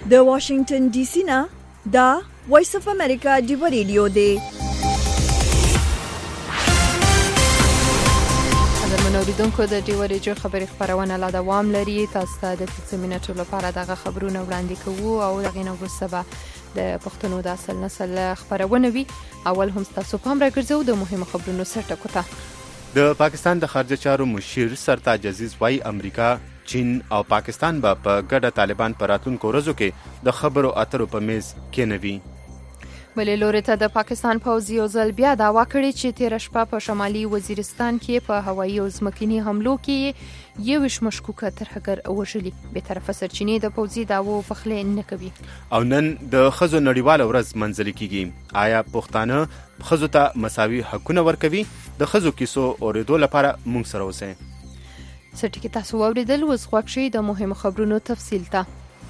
د واشنگټن ډي سي نه دا وایس اف امریکا دی ریډیو دی. منوریدونکو د ډیو ریډیو خبري خبرونه لا دوام لري. تاسو ته د 15 منټو لپاره دغه خبرونه وړاندې کوو او دغه نو وروسته به د پښتنو د اصل نسل خبرونه وي. اول هم تاسو پام راګرځو د مهمو خبرونو سرټکو ته. د پاکستان د خارجه چارو مشیر سرتاج عزیز وايي امریکا، چین او پاکستان به په ګډه طالبان پر راتلونکو ورځو کې د خبرو اترو په میز کېنوي. بلې لوري ته د پاکستان پوځ یو ځل بیا دعوا کړې چې تېره شپه په شمالي وزیرستان کې په هوایي او ځمکني حملو کې 21 مشکوکه ترهګر وژلي. بېطرفه سرچینې د پوځي دعوو پخلی نه کوي. او نن د ښځو نړیواله ورځ منځلې کیږي. آیا پښتانه ښځو ته مساوي حقونه ورکوي؟ د ښځو کیسو اورېدو لپاره موږ سره اوسئ. سټکی تاسو واوریدل، اوس غوږ شئ د مهمو خبرونو تفصیل ته.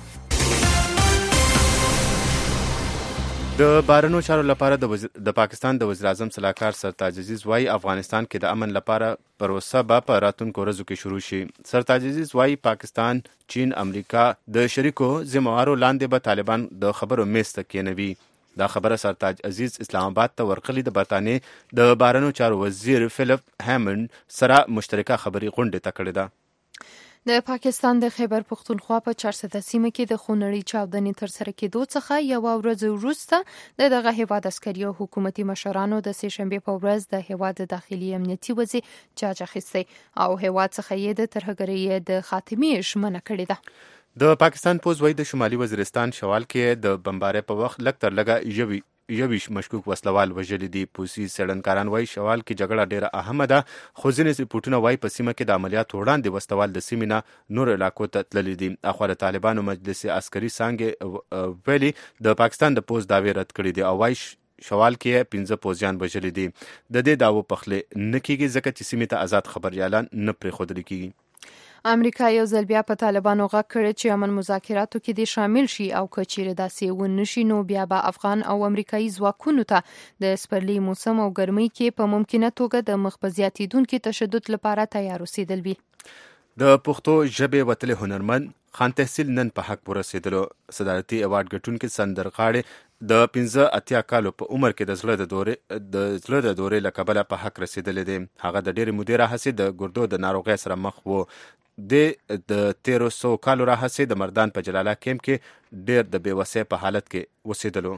د بهرنیو چارو لپاره د پاکستان د وزیر اعظم صلاحکار سرتاج عزیز وايي افغانستان کې د امن لپاره پروسه به په راتلونکو ورځو کې شروع شي. سرتاج عزیز وايي پاکستان، چین، امریکا د شریکو ذمہوارو لاندې به طالبان د خبرو میز ته کېنوي. دا خبره سرتاج عزیز اسلام آباد ته ورغلي د برطانیې د بهرنیو چارو وزیر فلیپ هیمنډ سره مشترکه خبري غونډه ته کړې ده. د پاکستان د خیبر پختونخوا په 400 سیمه کې د خونړۍ چاودنې تر سره کېدو څخه یو ورځ وروسته دغه هیواد عسکري او حکومتي مشرانو د سه شنبې په ورځ د هیواد داخلي امنیتي وزیر جاج اخیستی او هیواد څخه یې د ترهګرۍ د خاتمې ژمنه کړې ده. د پاکستان پوځ وايي د شمالي وزیرستان شوال کې د بمبارۍ په وخت لږ تر لږه یویش مشکوک وسلوال وژلي دي. پولیسي څېړنکاران وايي شوال کې جګړه ډیره اهمه ده، خو ځینې رپورټونه وايي په سیمه کې د عملیاتو وړاندې وسلوال د سیمې نه نور علاقو ته تللي دي. اخوا د طالبانو مجلس عسکري څانګې ویلي د پاکستان د پوځ دعوې رد کړي دي او وايي شوال کې 15 پوځیان وژلي دي. د دې دعوو پخلی نه کیږي ځکه چې سیمې ته آزاد خبريالان نه پرېښودل کیږي. امریکا یو ځل بیا په طالبانو غږ کړی چې امن مذاکراتو کې دې شامل شي او که چیرې داسې ونه شي نو بیا به افغان او امریکایي ځواکونو ته د سپرلي موسم او ګرمۍ کې په ممکنه توګه د مخ په زیاتېدونکي تشدد لپاره تیار اوسېدل وي. د پښتو ژبې وتلې هنرمند خان تحصیل نن په حق ورسېدلو. صدارتي ایوارډ ګټونکي سندرغاړي د 15 کالو په عمر کې د زړه د دورې له کبله په حق رسېدلی دی. هغه د ډېرې مودې راهیسې د ګردو د ناروغۍ سره مخ و. د 1300 کالو راهیسې د مردان په جلاله کیمپ کې ډېر د بېوسۍ په حالت کې اوسېدلو.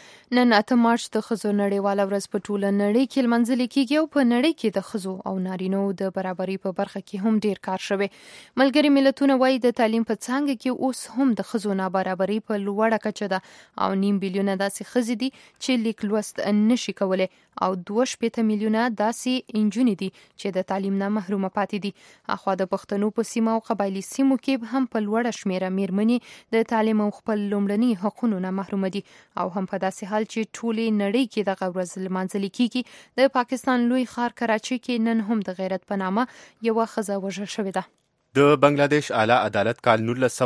نن 8 مارچ د ښځو نړیواله ورځ په ټوله نړۍ کې لمانځل کیږي او په نړۍ کې د ښځو او نارینو د برابرۍ په برخه کې هم ډیر کار شوی. ملګري ملتونه وايي د تعلیم په څانګه کې اوس هم د ښځو نابرابرۍ په لوړه کچه ده او 9 بلیونه داسې ښځې دي چې لیک لوست نشي کولای او 2.8 میلیونه داسې انجونې دي چې د تعلیم نه محرومه پاتې دي. اخوا د پښتنو په سیمه او قبایلی سیمو کې هم په لوړه شمیره میرمنې د تعلیم او خپل لومړني حقوقو نه محروم دي او هم په داسې حال چې ټولې نړۍ کې دغه ورځ لمانځل کیږي. د پاکستان لوی ښار کراچۍ کې نن هم د غیرت په نامه یوه ښځه وژل شوې ده. د بنگلاديش اعلی عدالت کال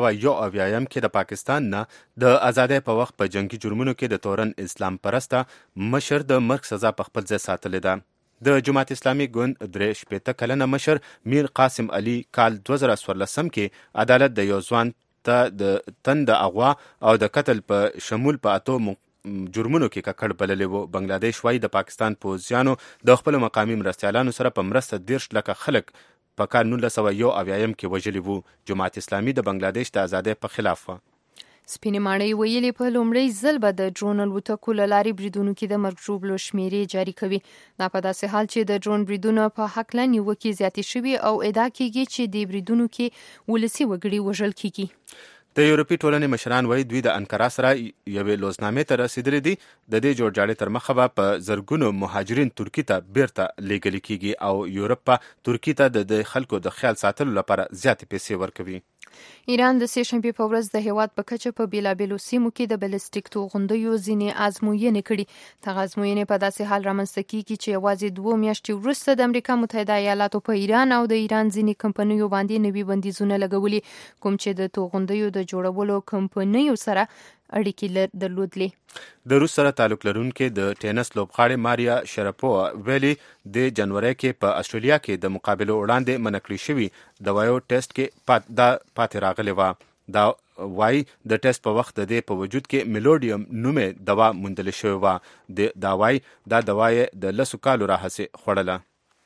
1991 کې د پاکستان نه د آزادۍ په وخت په جنگي جرمونو کې د تورن اسلام پرسته مشر د مرګ سزا په خپل ځای ساتلې ده. د جماعت اسلامي ګوند 63 کلنه مشر میر قاسم علي کال 2014 کې عدالت د یو ځوان ته د تند اغوا او د قتل په شمول په اتو جرمونو کې ککړ بللی وو. بنگلاديش وايي د پاکستان پوځیانو د خپل مقامي مرستیالانو سره په مرسته 13 لکه خلک په کال 1991 کې وژلي وو. جماعت اسلامي د بنگلاديش د آزادۍ په خلاف و. سپینې ماڼۍ ویلي په لومړی ځل به د ډرون الوتکو له لارې بریدونو کې د مرګ ژوبلو شمیرې جاري کوي. دا په داسې حال چې د ډرون بریدونو په هکله نیوکې زیاتې شوي او ادعا کیږي چې د بریدونو کې ولسي وګړي وژل کیږي. د یورپي ټولنې مشران وایي دوی د انکارا سره یوې لوزنامې ته رسیدلي دي. د دې جوړجاړي تر مخه به په زرګونو مهاجرین ترکیې ته بیرته لیږل کیږي او یورپ په ترکیې ته د خلکو د خیال ساتلو لپاره زیاتې پیسې ورکوي. ایران د سه شنبې په ورځ د هیواد په کچه په بیلابیلو سیمو کې د بلستیک توغندیو ځینې ازموینې کړي. دغه ازموینې په داسې حال رامنځته کیږي چې یوازې 2 میاشتې وروسته د امریکا متحده ایالاتو په ایران او د ایران ځینې کمپنیو باندې نوي بندیزونه لګولي، کوم چې د توغندیو د جوړولو کمپنیو سره اړیکې درلودلې. د روس سره تعلق لرونکي د ټینس لوبغاړې ماریا شراپووا ویلي د جنوري کې په استرالیا کې د مقابلو وړاندې منع کړی شوی د وایو ټیسټ کې پاتې راغلی و. دا وای د ټیسټ په وخت د دې په وجود کې میلوډیم نومې دوا موندل شوې وه. دا وای دا دوا یې د 10 کالو راهیسې خوړله.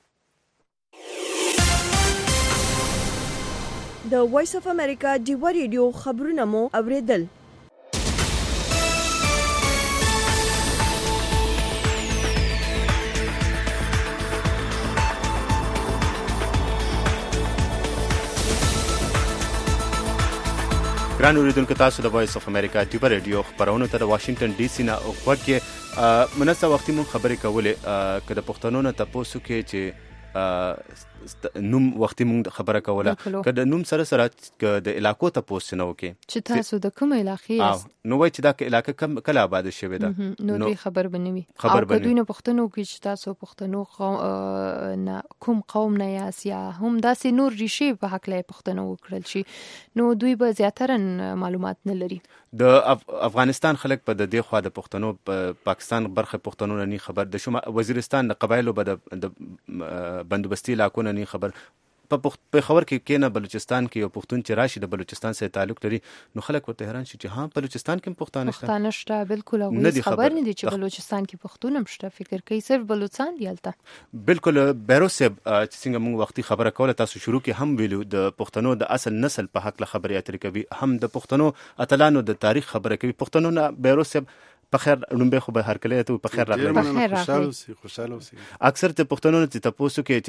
د وایس اف امریکا ډیوا ریډیو خبرونه مو اوریدل. ګران اوریدونکو، تاسو د وایس اف امریکا ډیوا ریډیو خبرونو ته د واشنگټن ډي سي نه غوږ کې مناسب وختي مونږ خبرې کولې که د پښتنو نه تاسو کې چې نوم وختي مونږ خبره کوله که د نوم سره که د علاقو تاسو نه وکي چې تاسو د کوم علاقې یاست نو وای چې دا علاقه کله آباد شوې ده نو دې خبر بنوي او که دوی نه پښتنو کې چې تاسو پښتنو نه کوم قوم نه یاست یا هم داسې نور ریشي په حق له پښتنو وکړل شي نو دوی به زیاتره معلومات نه لري. د افغانستان خلک په د دې خوا د پښتنو پاکستان برخه پښتنو نه خبر د شمال وزیرستان د قبایلو به د بندوبستي علاقو نه خبر په خبر کې نه بلوچستان کې یو پښتون چې راشي د بلوچستان سره تعلق لري نو خلک ورته حیران شي چې ها بلوچستان کې پښتانه شته. بالکل هغه خبر نه دي چې بلوچستان کې پښتون هم شته. فکر کوي صرف بلوچستان دی البته. بالکل بیروسب چې څنګه موږ وختي خبره کوله تاسو شروع کې هم ویلو د پښتنو د اصل نسل په حق له خبرې اترې کوي هم د پښتنو اتلانو د تاریخ خبره کوي. پښتنو نه بیروسب په خیر لومبه خو به هر کله ته په خیر راغلی خوشاله اوسئ. اکثر ته پښتنو ته تاسو کې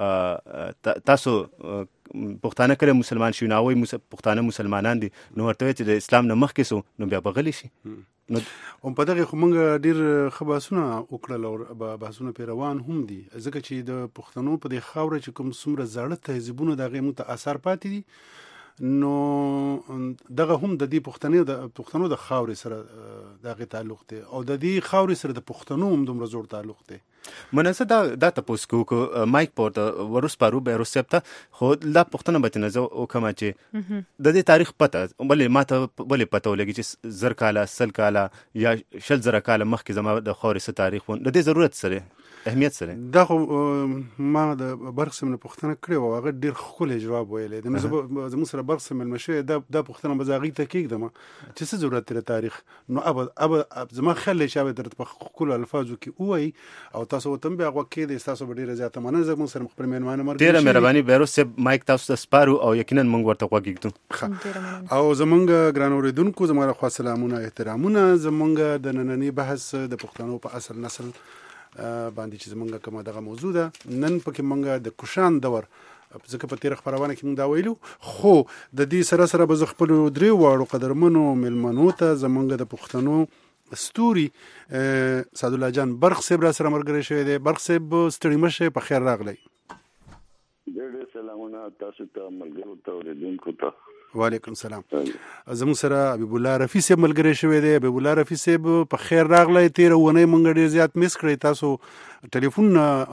چې تاسو پښتانه کړه مسلمان شي ناوي پښتانه مسلمانان دي نو ورته چې د اسلام نه مخکې سو نو بیا بغلی شي نو هم په دغه خمنګ ډیر خبرونه وکړل او بحثونه پیروان هم دي ځکه چې د پښتنو په د خاور چې کوم څومره زړه تهذیبونه دغه متاثر پاتې دي نو دغه هم د دې پښتنو د خاورې سره دغه تعلق دی او د دې خاورې سره د پښتنو هم دومره زور تعلق دی. مناسب دا تاسو کو مایک پورت ورس پارو به رسپته خو لا پښتنه به نه زو او کما چې د دې تاریخ پته بلې ماته بلې پته ولګي چې زر کاله سل کاله یا شل زر کاله مخکې زما د خاورې سره تاریخ و د دې ضرورت سره اهمیت سره دا خو ما د برقسم نه پښتنه کړې و هغه ډیر خپل جواب ویلې د زموږ سره برقسم المشه دا پښتنه بزاغي ته کېږم چې څه ضرورت لري تاریخ نو اب زما خل شاوې در په خپل الفاظو کې وای او تاسو وتم بیا وکړئ د تاسو ډیره زیاته مننه زموږ سره خپل مېلمانه مرګ ډیره مهرباني بیروس مایک تاسو ته سپارو او یقینا موږ ورته وګورئ او زمونږ ګران اوریدونکو زموږ خو سلامونه احترامونه زمونږ د نننی بحث د پښتنو په اصل نسل باندې چې زمونږ کومه دغه موضوع ده نن پکې مونږ د کوشان دور ځکه په تیر خبرونه کې مونږ دا ویلو خو د دې سره به خپل درې واړو قدرمنو ملمنو ته زمونږ د پښتنو ستوري سعد الله جان برق صاحب را سره مرګري شوی دی. برق صاحب ستړي مشه په خیر راغلی. ډېر سلامونه تاسو ته ملګرو ته اوریدونکو ته. وعلیکم السلام. زموږ سره حبیب الله رفیع صاحب ملګری شوی دی. حبیب الله رفیع صاحب په خیر راغلی. تیر ونې مونږ ډېر زیات مس کړی تاسو ټلیفون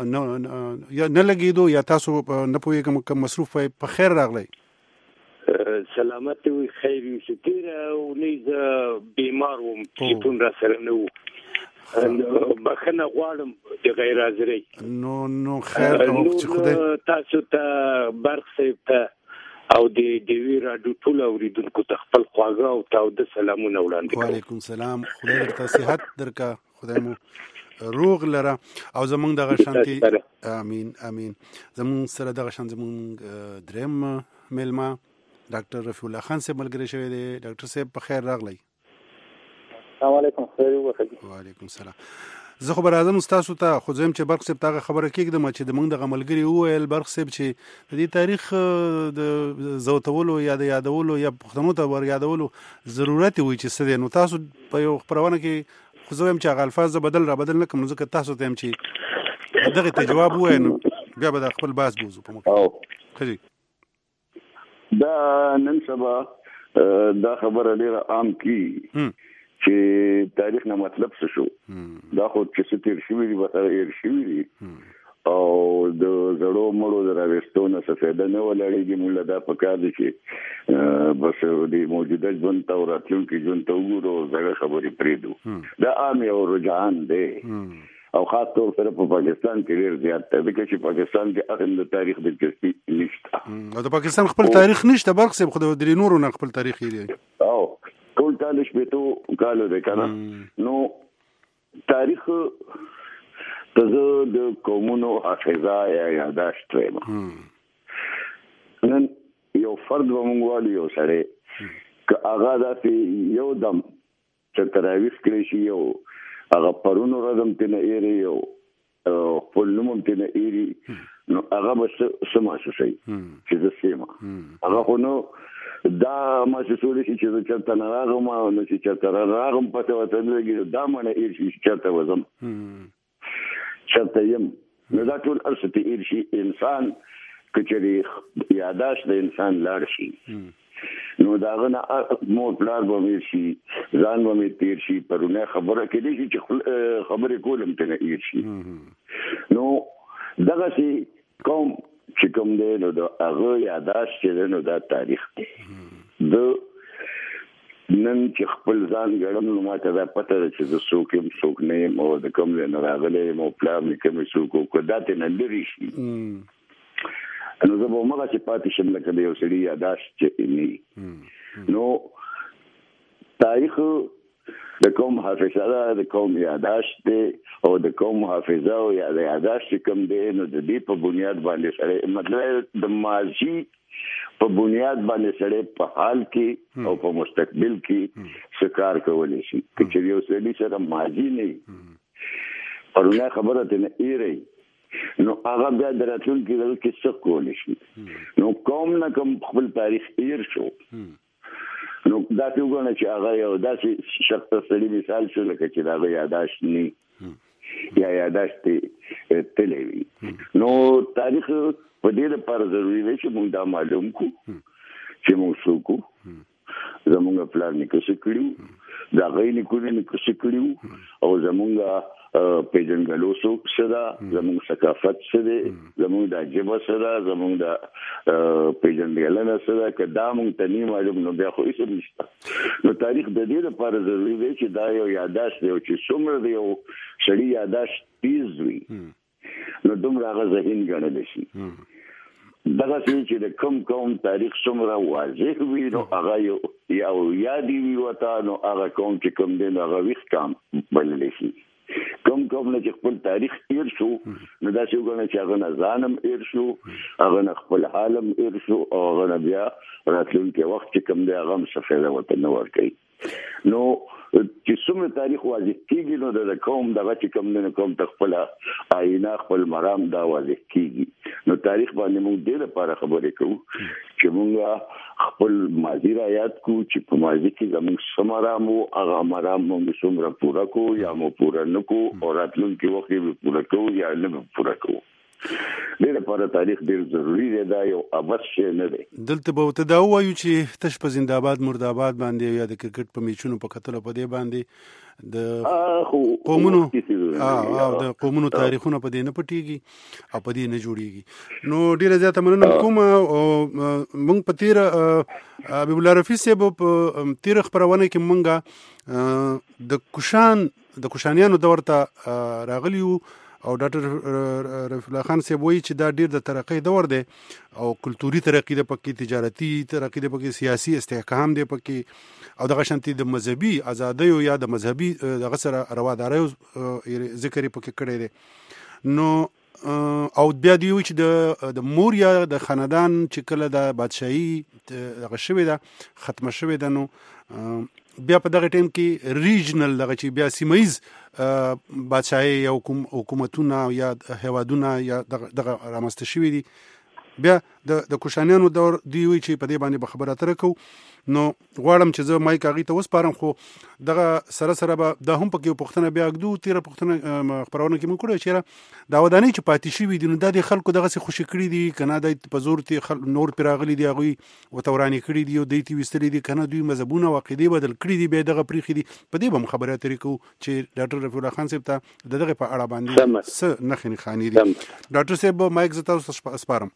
یا نه لګیدو یا تاسو نه پوهیږم کوم مصروف په خیر راغلی. سلامت وي خیر وي ستیر او نه بیمار وم ټلیفون را سره نه وو بخنه غواړم د غیر حاضرۍ نو خیر چې خدای تاسو ته برق صاحب ته او د دیوی راډیو ټول اوریدونکو ته خپل خواږه او تاوده سلامونه وړاندې کوم. وعلیکم السلام. خدای درته صحت درکړه خدای مو روغ لره او زمونږ دغه شانتي امين امين. زمونږ سره دغه شان زمونږ دریم ملما ډاکټر رفیع الله خان صاحب ملګری شوی دی. ډاکټر صاحب په خیر راغلی. السلام علیکم. خیر وکړئ. وعلیکم السلام. زه خو راځم تاسو ته خو زم چې برق صاحب تاغه خبره کېږم چې د موږ د غملګری وویل برق صاحب چې د دې تاریخ د زوتولو یا د یادولو یا پښتنو ته ور یادولو ضرورت وي چې څه نو تاسو په یو خبرونه کې خو زم چې الفاظ بدل نه کوم ځکه تاسو ته هم چې دغه ته جواب وای نو بیا به خپل باس بوزو په مخ خجی دا نن سبا دا خبره ډیره عام کی چې تاریخ نه مطلب څه شو دا خو چې ستیر شوی دی وته یې شوی دی او د زړو مړو دراوستونه څه فائدہ نه ولړېږي موږ دا پکار دي چې بس د موجوده ژوند ته راتلونکي ژوند ته وګورو زړه خبرې پرېدو دا عام یو رجحان دی او خاص طور سره په پاکستان کې ډېر زیات دی ځکه چې پاکستان کې اخر د تاریخ د دلچسپي نشته او د پاکستان خپل تاریخ نشته برق صاحب خو د نورو نه خپل تاریخ یې کال شپېتو کالو دی که نه. نو تاریخ ته زه د قومونو حافظه یا یاداشت وایم. نن یو فرد به موږ وایو یو سړی که هغه داسې یو دم چې راویښ کړی شي یو هغه پرونو ورځ هم ترېنه ایري یو خپل نوم هم ترېنه ایري نو هغه به څه محسوسوي چې زه څه یم. هغه خو نو دا محسوسولی شي چې زه چېرته نه راغم نو چې چېرته راغم پته ورته نه لګي دا معنی ایر شي چې چېرته به ځم چېرته یم. نو دا ټول هر څه ته ایر شي. انسان که چېرې یاداشت د انسان لاړ شي نو د هغه نه مور پلار به مې شي ځان به مې تېر شي پرونه خبره کېدای شي چې خبرې کول هم ترې ایر شي. نو دغسې قوم چې کوم دی نو د هغه یاداشت چې دی نو دا تاریخ دی. د نن چې خپل ځان ګڼم نو ماته دا پته ده چې زه څوک یم څوک نه یم او د کوم ځای نه راغلی یم او پلار مې کومې څوک و که دا ترې نه لرې شي نو زه به همغسې پاتې شم لکه د یو سړي یاداشت چې نه. نو تاریخ د قوم حافظه ده د قوم یاداشت دی او د قوم حافظه او د یاداشت چې کوم دی نو د دې په بنیاد باندې سړی مطلب د ماضي په بنیاد باندې سړی په حال کې او په مستقبل کې څه کار کولی شي. که چې یو سړي سره ماضي نه پرونه خبره ترې نه ایرئ نو هغه بیا د راتلونکي ځل کې څه کولی شي. نو کوم نه کوم خپل تاریخ ایر شو نو داسې وګڼه چې هغه یو داسې شخص سړي مثال شو لکه چې د هغه یاداشت نه یا یاداشت تللی وي. نو تاریخ په دې لپاره ضروري دی چې موږ دا معلوم کړو چې موږ څوک وو زمونږ پلار نیکه څه کړي د هغوی نیکونه نیکه څه کړي او زمونږ پیژنګلو څه ده زمونږ ثقافت څه دی زمونږ دا ژبه څه ده زمونږ دا پیژندګلنه څه ده که دا موږ ته نه معلوم نو بیا خو هېڅ هم نشته. نو تاریخ د دې لپاره ضروري دی چې دا یو یاداشت دی او چې څومره د یو سړي یاداشت تیز وي نو دومره هغه ذهین ګڼلی شي. دغسې چې د کوم قوم تاریخ څومره واضح وي نو هغه یو یادې وي ورته نو هغه قوم چې کوم دی نو هغه ویښ قام بللی شي. کوم کوم نه چې خپل تاریخ ایر شو نو داسې وګڼه چې هغه نه ځان هم ایر شو هغه نه خپل حال هم ایر شو او هغه نه بیا راتلونکی وخت چې کوم دی هغه هم څه فایده ورته نه ورکوي. نو چې څومره تاریخ واضح کېږي نو د قوم دغه چې کوم دی نو قوم ته خپله آینه خپل مرام دا واضح کېږي. نو تاریخ باندې موږ دې لپاره خبرې کوو چې موږ خپل ماضي را یاد کړو چې په ماضي کې زموږ څه مرام وو هغه مرام موږ څومره پوره کړو یا مو پوره نه کړو او راتلونکي وخت یې به پوره کوو یا نه به پوره کوو. دې لپاره تاریخ ډېر ضروري دی دا یو ابد شی نه دی. دلته به ورته دا ووایو چې تش په زنده‌آباد مرده‌آباد باندې یا د کرکټ په میچونو په کتلو په دې باندې د قومونو د قومونو تاریخونه په دې نه پټېږي او په دې نه جوړېږي. نو ډېره زیاته مننه کوم او موږ په تېره حبیب الله رفیع صاحب په تېره خپرونه کې موږ د کوشانیانو دور ته راغلي وو او ډاکټر رفیع الله خان صاحب وایي چې دا ډېر د ترقۍ دور دی او کلتوري ترقي ده پکې تجارتي ترقي ده پکې سیاسي استحکام دی پکې او دغه شانتي د مذهبي ازادیو یا د مذهبي دغه سره رواداریو ذکر یې پکې کړی دی. نو او بیا دی وی چې د موریا د خاندان چې کله د بادشاهي دغه شوې ده ختمه شوې ده نو بیا په دغه ټیم کې ریجنل دغه چې بیا سیمایز بادشاهي یا حکومتونه یا هیوادونه یا دغه رامنځته شوي دي. بیا د کوشانیانو دور دی وی چې په دې باندې به خبره اتره کوو. نو غواړم چې زه مایک هغې ته وسپارم خو دغه سره به دا هم پکې یو پوښتنه بیا اږدو تېره پوښتنه خپرونه کې موږ کړې چېرې دا ودانۍ چې پاتې شوي دي نو دا د خلکو دغسې خوشي کړي دي که نه دی په زور ترې نور پرې راغلي دي هغوی ورته ورانې کړي دي او دوی ترې ویستلي دي که نه دوی مذهبونه او عقیدې بدل کړي دي بیا دغه پرېښي دي. په دې به هم خبرې اترې کوو چې ډاکټر رفیع الله خان صاحب ته د دغې په اړه باندې څه نښې نښانې دي. ډاکټر صاحب مایک زه تاسو ته سپارم.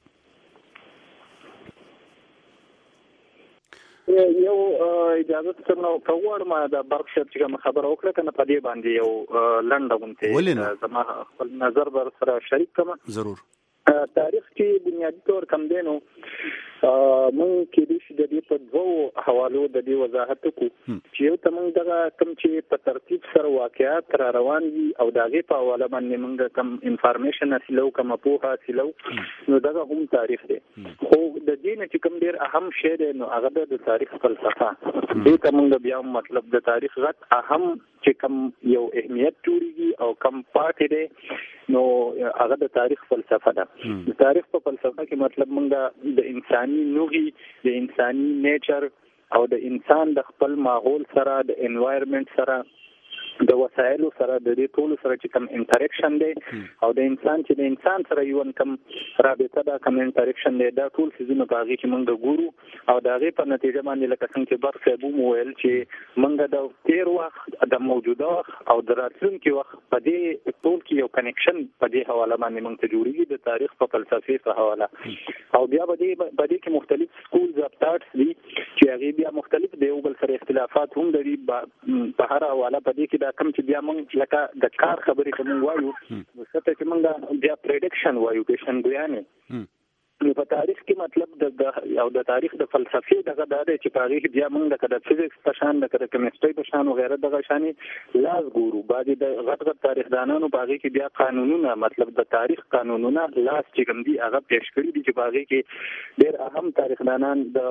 یو اجازه څنګه په وړم د برق شپ چې کوم خبره وکړه کنه په دې باندې یو لنډه غونته زما خپل نظر بر سره شریک کړم. ضرور. تاریخ کې بنیادی طور کم دینو مونږ کې د دې په دوه حوالو د دې وضاحت کو چې یو ته مونږ دغه کوم چې په ترتیب سره واقعیات را روان دي او دغه په حواله باندې مونږ کوم انفارمیشن حاصلو کوم پوهه حاصلو نو دغه هم تاریخ دی خو د دې نه چې کوم ډیر اهم شی دی نو هغه د تاریخ فلسفه دې ته مونږ بیا مطلب د تاریخ غت اهم چې کوم یو اهمیت جوړیږي او کم پاتې دی نو هغه د تاریخ فلسفه ده د تاریخ په فلسفه کې مطلب مونږ د انساني نوغي د انساني نیچر او د انسان د خپل ماحول سره د انوایرنمنت سره د وسایلو سره د دې ټولو سره چې کوم انټریکشن دی او د انسان چې د انسان سره یو کوم رابطه دا کوم انټریکشن دی دا ټول څیزونه په هغه کې مونږ ګورو او دا غي په نتیجه باندې لکه څنګه چې برخه بو ویل چې مونږ د تیر وخت د موجوده وخت او د راتلونکي وخت په دې ټول کې یو کنیکشن په دې حواله باندې مونږ ته جوړیږي د تاریخ په فلسفي په حواله او بیا په دې کې مختلف سکولز اف ثاټس دي چې هغه بیا مختلف دی او بل سره اختلافات هم لري په هر حواله په دې کې دا کوم چې بیا موږ لکه د کار خبرې کوم وایو نو څه ته چې موږ بیا پریډکشن وایو پیشنګویانه نو په تاریخ کې مطلب د او د تاریخ د فلسفي دغه د چې په هغه بیا موږ د فزیکس په شان د کیمستري په شان او غیره دغه شاني لاس ګورو باندې د غټ تاریخدانانو په هغه کې بیا قانونونه مطلب د تاریخ قانونونه لاس چې کوم دي هغه پیش کړی دي چې په هغه کې ډېر اهم تاریخدانان د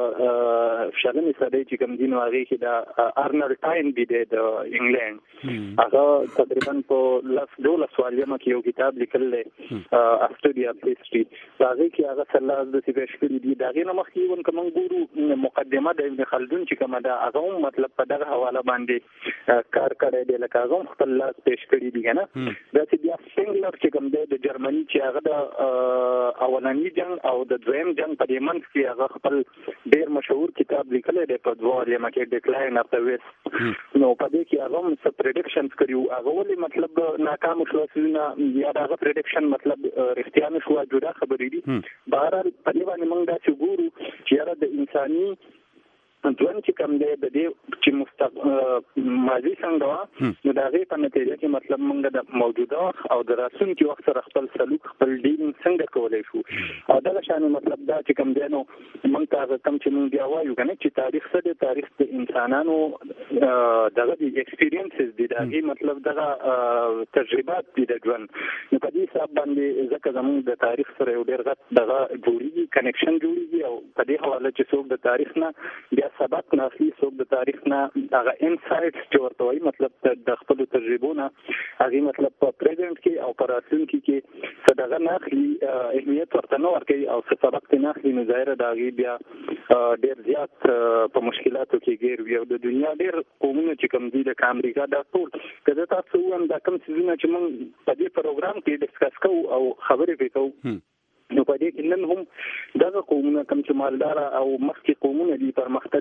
شلمې صدۍ چې کوم دي نو هغه کې د ارنولډ ټاین دی د انګلند هغه تقریبا په لاس سوالیه کې یو کتاب لیکل دی استډي اف هیستوري هغه کې هغه لاس د پیش کړی دي دا غي نه مخکې ون کوم ګورو مقدمه د ابن خلدون چې کومه دا هغه مطلب په دغه حواله باندې کار کړی دی لکه هغه خپل لاس پیش کړی دي کنه دا چې بیا سنگلر چې کوم دی د جرمني چې هغه د اولنی جنگ او د دویم جنگ په دې منځ کې هغه خپل ډیر مشهور کتاب لیکل دی په دوه لمه کې ډیکلاین اف د ویست نو په دې کې هغه څه پریډکشنز کړیو هغه ولې مطلب ناکام شو چې یا هغه پریډکشن مطلب رښتیا نه شو جوړه خبرې دي بهرحال په دې باندې موږ دا چې ګورو چې هغه د انساني ژوند چې کوم دی د دې چې ماضي څنګه نو دا غي په نتیجه کې مطلب موږ د موجوده او د راتلونکي وخت سره خپل سلوک خپل ډیلینګ څنګه کولای شو او دا شان مطلب دا چې کوم دی نو موږ تاسو کوم چې موږ بیا وایو کنه چې تاریخ څه دی تاریخ د انسانانو دغه د ایکسپیرینسز دي دا غي مطلب دغه تجربات دي د ژوند نو په دې حساب باندې ځکه زموږ د تاریخ سره یو ډېر غټ دغه جوړیږي کنیکشن جوړیږي او په دې حواله چې څوک د تاریخ نه بیا سبق ناخلی څوک د تاریخ نه هغه انسایټس چې ورته وایي مطلب د خپل تجربو نه هغه مطلب په پریزنټ کې او په راتلونکي کې څه دغه ناخلی اهمیت ورته نه ورکوي او څه سبق ته ناخلی نو ظاهره د هغې بیا ډېر زیات په مشکلاتو کې ګیر وي او د دنیا ډېر قومونه چې کوم دي لکه امریکا دا ټول که زه تاسو ووایم دا کوم څیزونه چې موږ په دې پروګرام کې ډسکس کوو او خبرې پرې کوو نو په دې کې نن هم دغه قومونه کوم چې مالدار او مخکې قومونه دي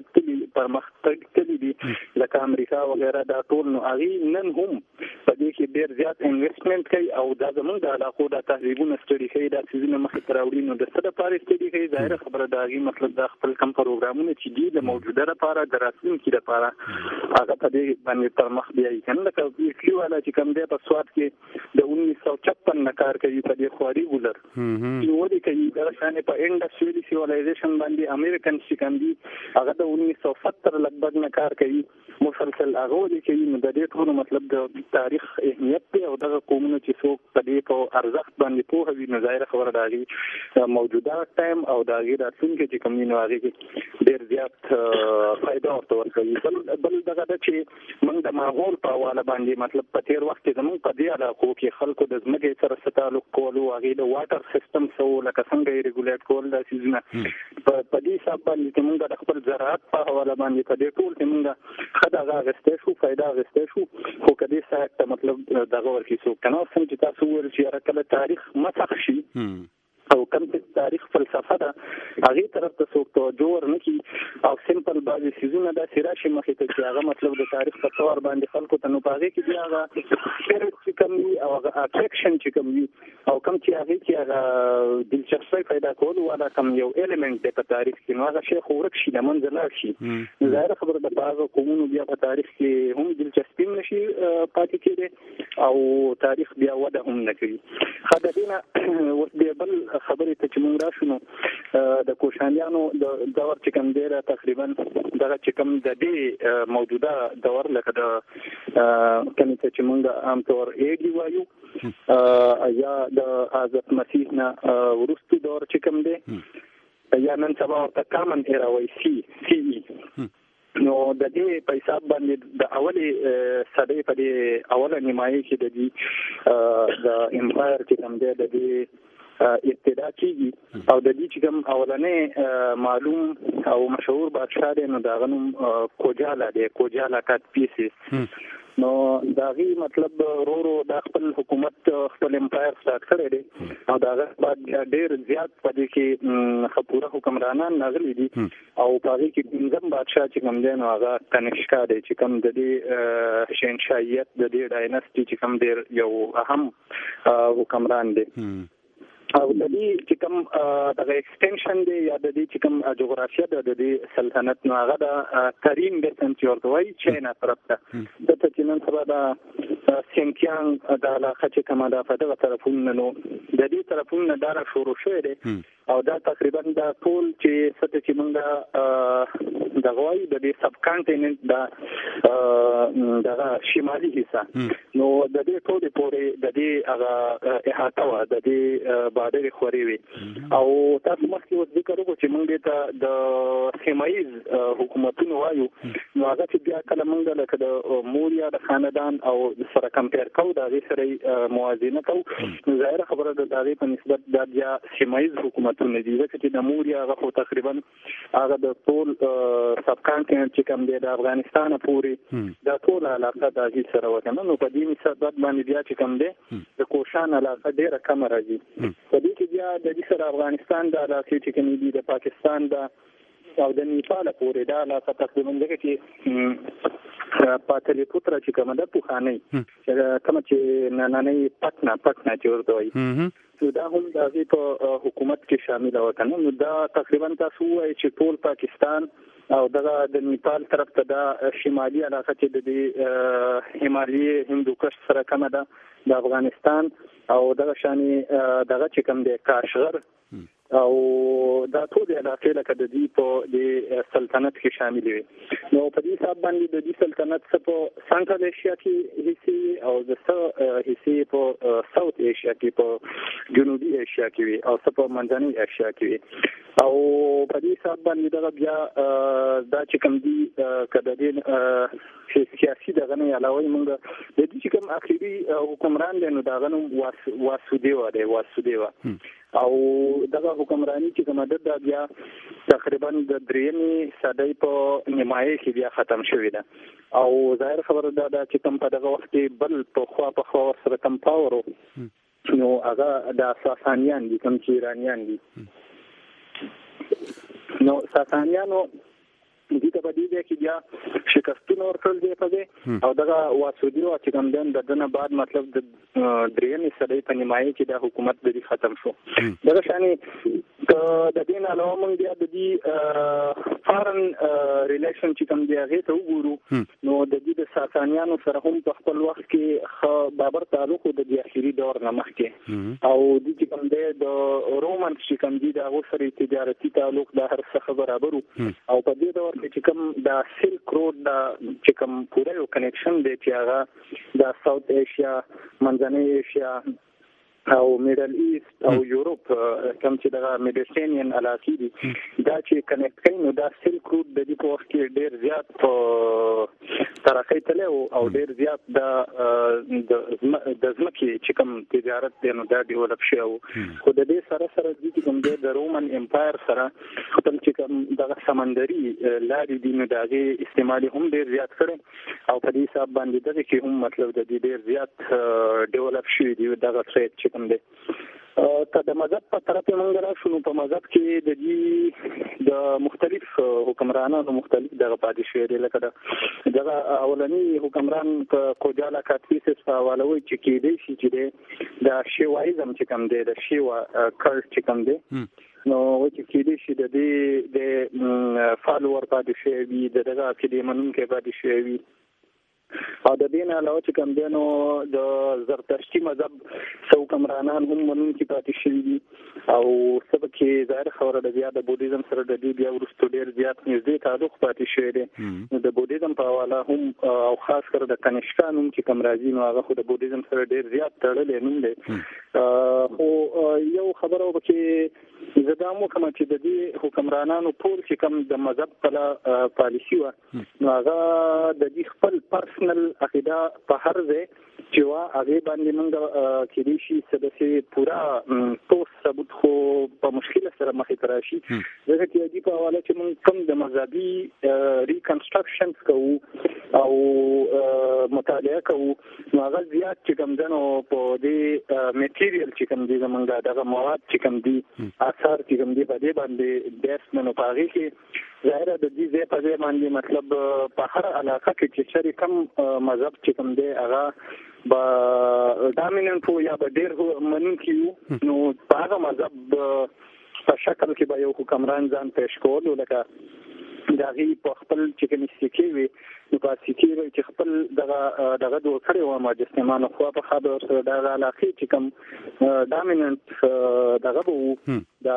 پرمختګ کړي دي لکه امریکا وغیرہ دا ټول نو هغه نن هم په دې کې ډېر زیات انویسټمنټ کوي او دا زموږ د علاقو د تهذیبونو ستړي کوي دا څیزونه مخې ته راوړي نو د څه دپاره ستړي کوي ظاهره خبره د هغې مطلب دا خپل کم پروګرامونه چې دي د موجوده لپاره د راتلونکي لپاره هغه په دې باندې پرمخ بیایي که نه لکه اټلي والا چې کوم دی په سوات کې د 1956 نه کار کوي په دې خواري ګولر ولې کوي دغه شانې په انډسټریل سیویلایزیشن باندې امریکن چې کوم دي هغه د 1970 لګبګ نه کار کوي مسلسل هغه ولې کوي نو د دې ټولو مطلب د تاریخ اهمیت دی او دغه قومونه چې څوک په دې په ارزښت باندې پوهه وي نو ظاهره خبره د هغې موجوده ټایم او د هغې راتلونکي چې کوم دي نو هغې کې ډېر زیات فایده ورته ورکوي بل دغه ده چې موږ د ماحول په حواله باندې مطلب په تېر وخت کې زموږ په دې علاقو کې خلکو د ځمکې سره څه تعلق کولو هغې د واټر سیسټم څه لکه څنګه یې ریګولیټ کول دا څیزونه په دې حساب باندې چې موږ د خپل زراعت په حواله باندې په دې ټول کې موږ ښه دغه اخیستی شو فایده اخیستی شو خو که دې سایډ ته مطلب دغه ورکړي څوک که نه اوس هم چې تاسو وویل چې یاره کله تاریخ مسخ شي او کوم چې تاریخ فلسفه ده هغې طرف ته څوک توجه ورنه کړي او سمپل بعضې څیزونه داسې راشي مخې ته چې هغه مطلب د تاریخ په طور باندې خلکو ته نو په هغې کې بیا هغه سپیرټ چې کوم وي او هغه اټریکشن چې کوم وي او کوم چې هغې کې هغه دلچسپۍ پیدا کولو والا کوم یو ایلیمنټ دی په تاریخ کې نو هغه شی خو ورک شي د منځه لاړ شي نو ظاهره خبره ده په هغه قومونو بیا په تاریخ کې هم دلچسپي هم نشي پاتې کېدی او تاریخ بیا وده هم نه کوي ښه د دې نه اوس بیا بل خبرې ته چې موږ راشو نو د کوشانیانو د دور چې کوم دی تقریبا دغه چې کوم د دې موجوده دور لکه د کله چې موږ عام طور ایډي وایو یا د حضرت مسیح نه ورستو دور چې کوم دی یا نن سبا ورته کامن ایرا وایي سی نو د دې په حساب باندې د اولي صدې په دې اوله نیمایي کې د دې د امپایر چې کوم دی د دې ابتدا کیږي او د دې چې کوم اولنې معلوم او مشهور بادشاہ دی نو دا غنوم کوجالا کات پیسز نو داغي مطلب ورو د خپل حکومت خپل امپایر سٹارټ کړی دی او داغه بعد ډیر زیات پدې کې خپوره حکمرانان نغلي دي او پاره کې پنځم بادشاہ چې کوم دی نو هغه کنیشکا دی چې کوم د دې شینشاهیت د دې ډایناسټي چې کوم دی یو اهم حکمران دی او د دې چې کوم د ایکسټنشن دی یا د دې چې کوم جغرافیه د دې سلطنت نو هغه د ترین بیسن چې ورته وایي چاینا طرف ته د چې نن سبا د سینکیانګ د علاقه چې کومه د فدغه طرفونه نو د دې طرفونه دا شروع شوی دی او دا تقریبا د ټول چې ست چې موږ د غوای د دې سب کانټیننت د شمالي حصہ نو د دې ټول پورې د دې هغه احاطه و د دې بادر خوري وي او تاسو مخکې اوس ذکر وکړو چې موږ ته د سیمایي حکومتونو وایو نو هغه چې بیا کله موږ لکه د موریا د خاندان او سره کمپیر کوو دا غي سره موازنه کوو نو ظاهر خبره د دغه په نسبت د بیا سیمایي حکومتونو دي چې د موریا هغه تقریبا هغه د ټول سب کانټیننت چې کوم دی د افغانستان پورې د ټول علاقه د هغه سره وکنه نو په دې نسبت باندې بیا چې کوم دی د کوشان علاقه ډیره کم راځي په دې کې بیا د دې سره افغانستان د علاقې چې کوم دي د پاکستان د او د نیپال پورې دا علاقه تقریبا دغه کې پاتلی پوتره چې کومه د پوخانی چې کوم چې نننۍ پټنا چې ورته وایي دا هم د په حکومت کې شامل وکنه نو دا تقریبا تاسو وایي چې ټول پاکستان او دغه د نیپال طرف ته د شمالي علاقه چې د هیمالي هندوکش سره کومه ده د افغانستان او دغه شانی دغه چې کوم د کاشغر او دا ټول علاقې لکه د دې په د سلطنت کې شامل وي نو په دې حساب باندې د دې سلطنت په سنټرل ایشیا کې حصے او د حصے په ساوث ایشیا کې په جنوبي ایشیا کې وي او په منځنۍ ایشیا کې وي او په دې حساب باندې دا بیا دا چې کوم دي کده دې سیاسي دغه نه علاوه موږ د دې چې کوم اخیری حکمران دی نو دا غنوم واسودیوا او دغه حکمرانی چې کومه ده بیا تقریبا د درېمې صدۍ په نیمایي کې بیا ختم شوې ده او ظاهر خبره ده چې کوم په دغه وخت کې بل په خوا سره کم پاور نو هغه د ساسانیان دي کوم چې ایرانیان دي نو ساسانیانو دې ته په دې کې بیا شکستونه ورکړل دي په دې او دغه واسودیو چې کوم د دنه بعد مطلب د درېمې صدۍ په نیمایي کې د حکومت د ختم شو دغه شانی د دین علاوه موږ بیا د دې فارن ریلیشن چې کوم دی هغه ته وګورو نو د دې د ساسانیانو سره هم په خپل وخت کې بابر تعلق د اخیری دور نه مخکې او د چې کوم دی د رومن چې کوم دی د هغه سره تجارتي تعلق د هر څه برابرو او په دې دور چې کوم د سلک روډ د چې کوم پوره یو کنیکشن دی چې هغه د ساوث ایشیا منځنۍ ایشیا او میډل ایست او یورپ کوم چې د میډیټرینین علاقې دي دا چې کنیکټ کوي نو دا سلک روډ د دې په وخت کې ډیر زیات ترقی تللی او ډیر زیات د ځمکې چې کوم تجارت دی نو دا ډیولپ شوی خو د دې سره د کوم د رومن امپایر سره خپل چې کوم دغه سمندري لارې دي نو د هغې استعمال هم ډیر زیات کړی او په دې حساب باندې دغه کې هم مطلب د دې ډیر زیات ډیولپ شوی دی دغه ټریډ چې کوم دی ته د مذهب په طرف موږ راشو نو په مذهب کې د دې د مختلف حکمرانانو مختلف دغه پاتې شوی دی لکه دغه اولنی حکمران په کوجالا کاتفیسس په حواله وایي چې کېدای شي چې د شیوایزم چې کوم دی د شیوا کلټ چې کوم دی نو چې کېدای شي د دې د فالوور پاتې شوی وي دغه عقیدې منونکي پاتې شوی وي او د دې نه علاوه چې کوم دی نو د زرتشتي مذهب څو حکمرانان هم منونکي پاتې شوي دي او سبب کې ظاهر خبره ده بیا د بودیزم سره د دې بیا وروسته ډېر زیات نږدې تعلق پاتې شوی دی نو د بودیزم په حواله هم او خاص کر د کنشکا نوم چې کوم راځي نو هغه خو د بودیزم سره ډېر زیات تړلی نوم دی خو یو خبره وکړي زه دا مو کوم چې د دې حکمرانانو ټول چې کوم د مذهب په پالیسي و نو هغه د دې خپل پرسنل عقیده په هر ځای چې وا هغه باندې موږ کې دي شي چې پورا ټول ثبوت خو په مشکل سره مخې ته راشي ځکه چې دې په حواله چې موږ کوم د مذهبي ریکنسټرکشنز کوو او مطالعه کوو نو هغه زیات چې کوم دنو په دې میټیریل چې کوم دي زمونږ دغه مواد چې کوم دي اثر چې کوم دي په دې باندې بیس منو پاږي کې ظاهر د دې ځای په ځای باندې مطلب په هر علاقه کې چې شری کم مذهب چې کوم دی هغه با ډامیننټ یا به ډېر منونکي نو په هغه مذهب په شکل کې به یو حکمران ځان پېښ کول لکه د هغې په خپل چې کومې سکې وي نو په سکې وي چې خپل دغه دوه کړی وه مجسمانو خوا په خوا به ورسره دغه علاقې چې کوم ډامیننټ دغه به وو د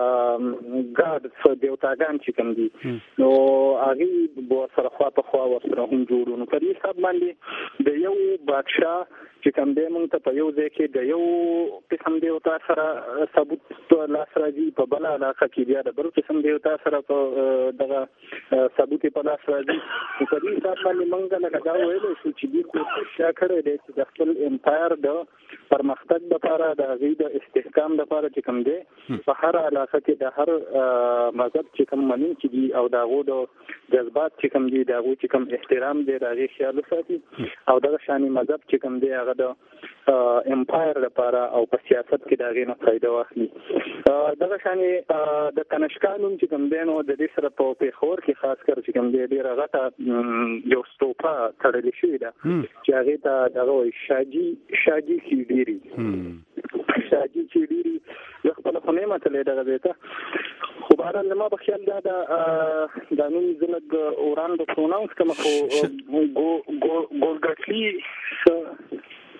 ګاډ دیوتاګان چې کوم دي نو هغې به ورسره خوا په خوا ورسره هم جوړ نو په دې حساب باندې د یو بادشاه چې کوم دی موږ ته په یو ځای کې د یو قسم دیوتا سره ثبوت په لاس راځي په بله علاقه کې بیا د بل قسم دیوتا سره په دغه ثبوت په لاس راځي نو په دې حساب باندې موږ لکه دا ویلی شو چې دوی کوشش دا کړی دی چې د خپل امپایر د پرمختګ لپاره د هغې د استحکام لپاره چې کوم دی په هر علاقه کې د هر مذهب چې کوم منونکي دي او د هغو د جذبات چې کوم دي د هغو چې کوم احترام دی د هغې خیال وساتي او دغه شانې مذهب چې کوم دی هغه د امپایر لپاره او په سیاست کې د هغې نه فایده واخلي دغه شانې د کنشکا نوم چې کوم دی نو د دې سره په پېښور کې خاص کر چې کوم دی ډېره غټه یو ستوپه تړلې شوې ده چې هغې ته دغه وایي شاجي کیډيري شاجي کیډيري زه خپله خو نه یم تللی دغه ځای ته خو بهرحال زما په خیال دا نوم زه لږ وړاندې پروناونس کوم خو ګورګټلي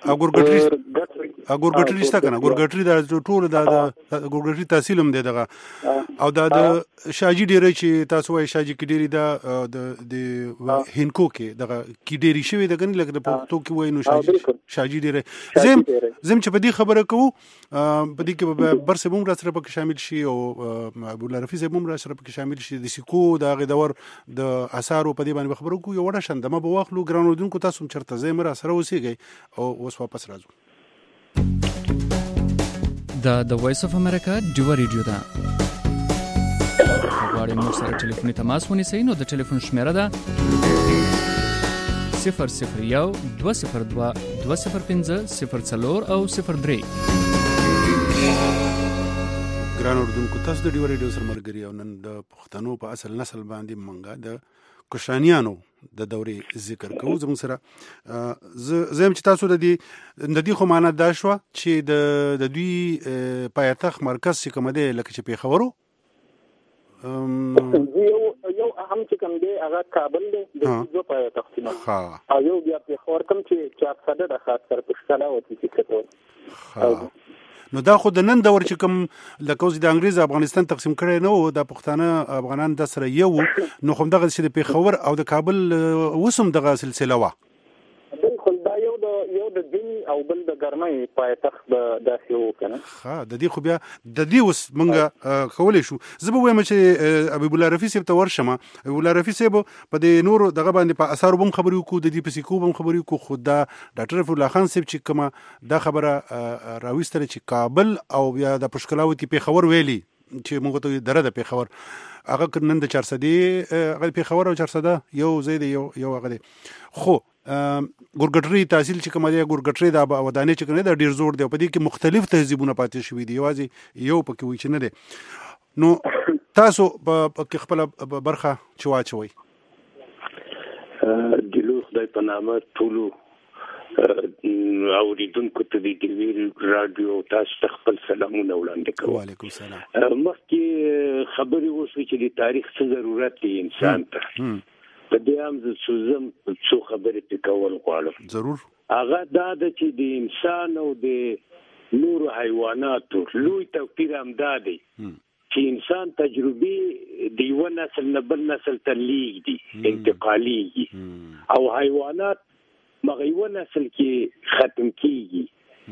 اګورګټری شته کنه ګورګټری د ټول د ګورګټری تحصیل هم دی دغه او د شاجي ډیری چې تاسو وایي شاجي کې ډیری د هینکو کې دغه کې ډیری شوی د کنه لکه د پښتو کې وایي نو شاجي ډیری زم چې په دې خبره کوو په دې کې برسه بوم را سره پکې شامل شي او ابو الله رفیع بوم را سره پکې شامل شي د سکو د غدور د اثارو په دې باندې خبرو کوو یو وړه شندمه به واخلو ګرانودونکو تاسو چرته زې مر سره اوسېږي او واپس راځو د وایس اف امریکا ډیو ریډیو ده غواړئ موږ سره ټلیفوني تماس ونیسئ نو د ټلیفون شمیره ده 001 202 205 04 او 03 ګران اردوونکو تاسو د ډیو ریډیو سره ملګري او نن د پښتنو په اصل نسل باندې منګه د کوشانیانو د دورې ذکر کوو زموږ سره زم چې تاسو د دې خو معنا دا شو چې د دوی پایتخت مرکز چې کوم دی لکه چې پیښورو یو اهم چې کوم دی هغه کابل دی د دوه پایتختونه او یو بیا پیښور کوم چې اکثر د خاص تر پښتنه او چې نو دا خو د نن دور چې کوم لکه اوس د انګریز افغانستان تقسیم کړی نه و د پښتانه افغانان د سره یو نو خو دغه چې د پیښور او د کابل وسم دغه سلسله وا بالکل دا یو د دین او بل د ګرمۍ پایتخت داسې و کنه د دې خو بیا د دې اوس مونږه کولای شو زه به وایم چې ابو الله رفیع صاحب ته ورشم ابو الله رفیع صاحب په دې نور دغه باندې په اثر بم خبرې وکړو د دې په سکو بم خبرې وکړو خو دا ډاکټر رفیع الله خان صاحب چې کومه دا خبره راوستله چې کابل او بیا د پښکلاوتی پیښور ویلي چې موږ ته دره د پیښور هغه نن د 400 هغه پیښور او 400 یو زید یو هغه خو ګورګټری تحصیل چې کومه دی ګورګټری د ودانې چې کنه د ډیر زور دی په دې کې مختلف تهذیبونه پاتې شوي دي یوازې یو پکې وي چې نه دی نو تاسو په خپل برخه چواچوي دلو خدای په نامه ټولو اوریدونکو ته د ټلویزیون رادیو تاسو خپل سلامونه وړاندې کوم وعلیکم السلام مخکې خبرې وشوې چې د تاریخ څه ضرورت دی انسان ته په دې هم زه څو خبرې کول غواړم. ضرور. هغه دا ده چې د انسان او د نورو حیواناتو لوی توپیر هم دا دی چې انسان تجربې د یو نسل نه بل نسل ته لیږدي، انتقالېږي، او حیوانات مغه یو نسل کې ختم کیږي.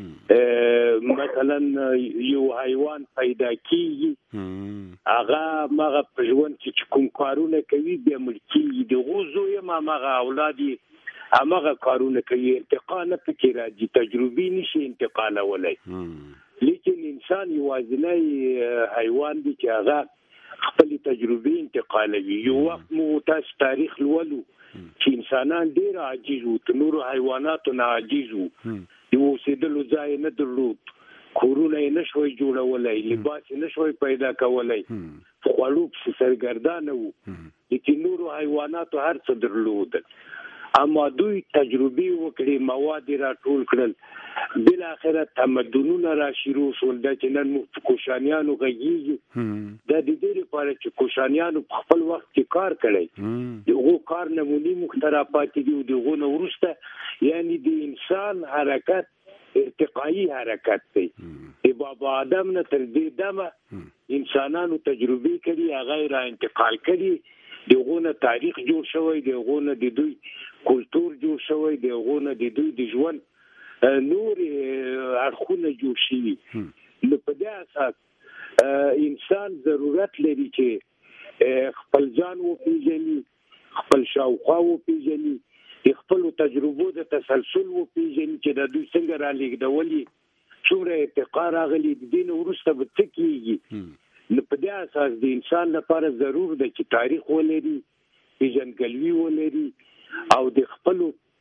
مثلا یو حیوان پیدا کیږي هغه مغه په ژوند کې کوم کارونه کوي بیا مړ کیږي، د غوزو یې مغه اولادي هغه کارونه کوي، انتقال نه پکې راځي، تجربې نشي انتقالولای. لیکن انسان یوازینی حیوان دی چې هغه خپل تجربې انتقالوي. یو وخت مو تاسو تاریخ لولو چې انسانان ډیر عاجز وو، نورو حیواناتو نه عاجز وو، یو اوسېدلو ځای نه درلود، کورونه یې نشوي جوړولای، لباس یې نشوي پیدا کولای، خوړو په سرګردانه وو، لیکن نورو حیواناتو هر څه درلودل. اما دوی تجربې وکړي، مواد راټول کړل، بل اخره تمدنونه را شروع شول. د چنن کوشانیانو غږیږي د دې لپاره چې کوشانیانو خپل وخت کې کار کړی، دغه کار نمونې مخترعات دي، دغه نو ورسته یعنی د انسان حرکت ارتقایی حرکت دی. بابا آدم نه تر دې دمه انسانانو تجربې کړي، هغه را انتقال کړي، دغه نه تاریخ جوړ شوی، دغه نه د دوی کلچر جوړ شوی، دغه نه د دوی د ژوند نور اړخونه جوړ شي. نو په دې اساس انسان ضرورت لري چې خپل ځان وپیژني، خپل شاوخوا وپیژني، خپل تجربو د تسلسل وپیژني چې د دوی څنګه را لېږدولي، څومره ارتقا راغلي، د دین وروسته به څه کیږي. نو په دې اساس د انسان لپاره ضرور ده چې تاریخ ولري، پیژندګلوي ولري، او د خپل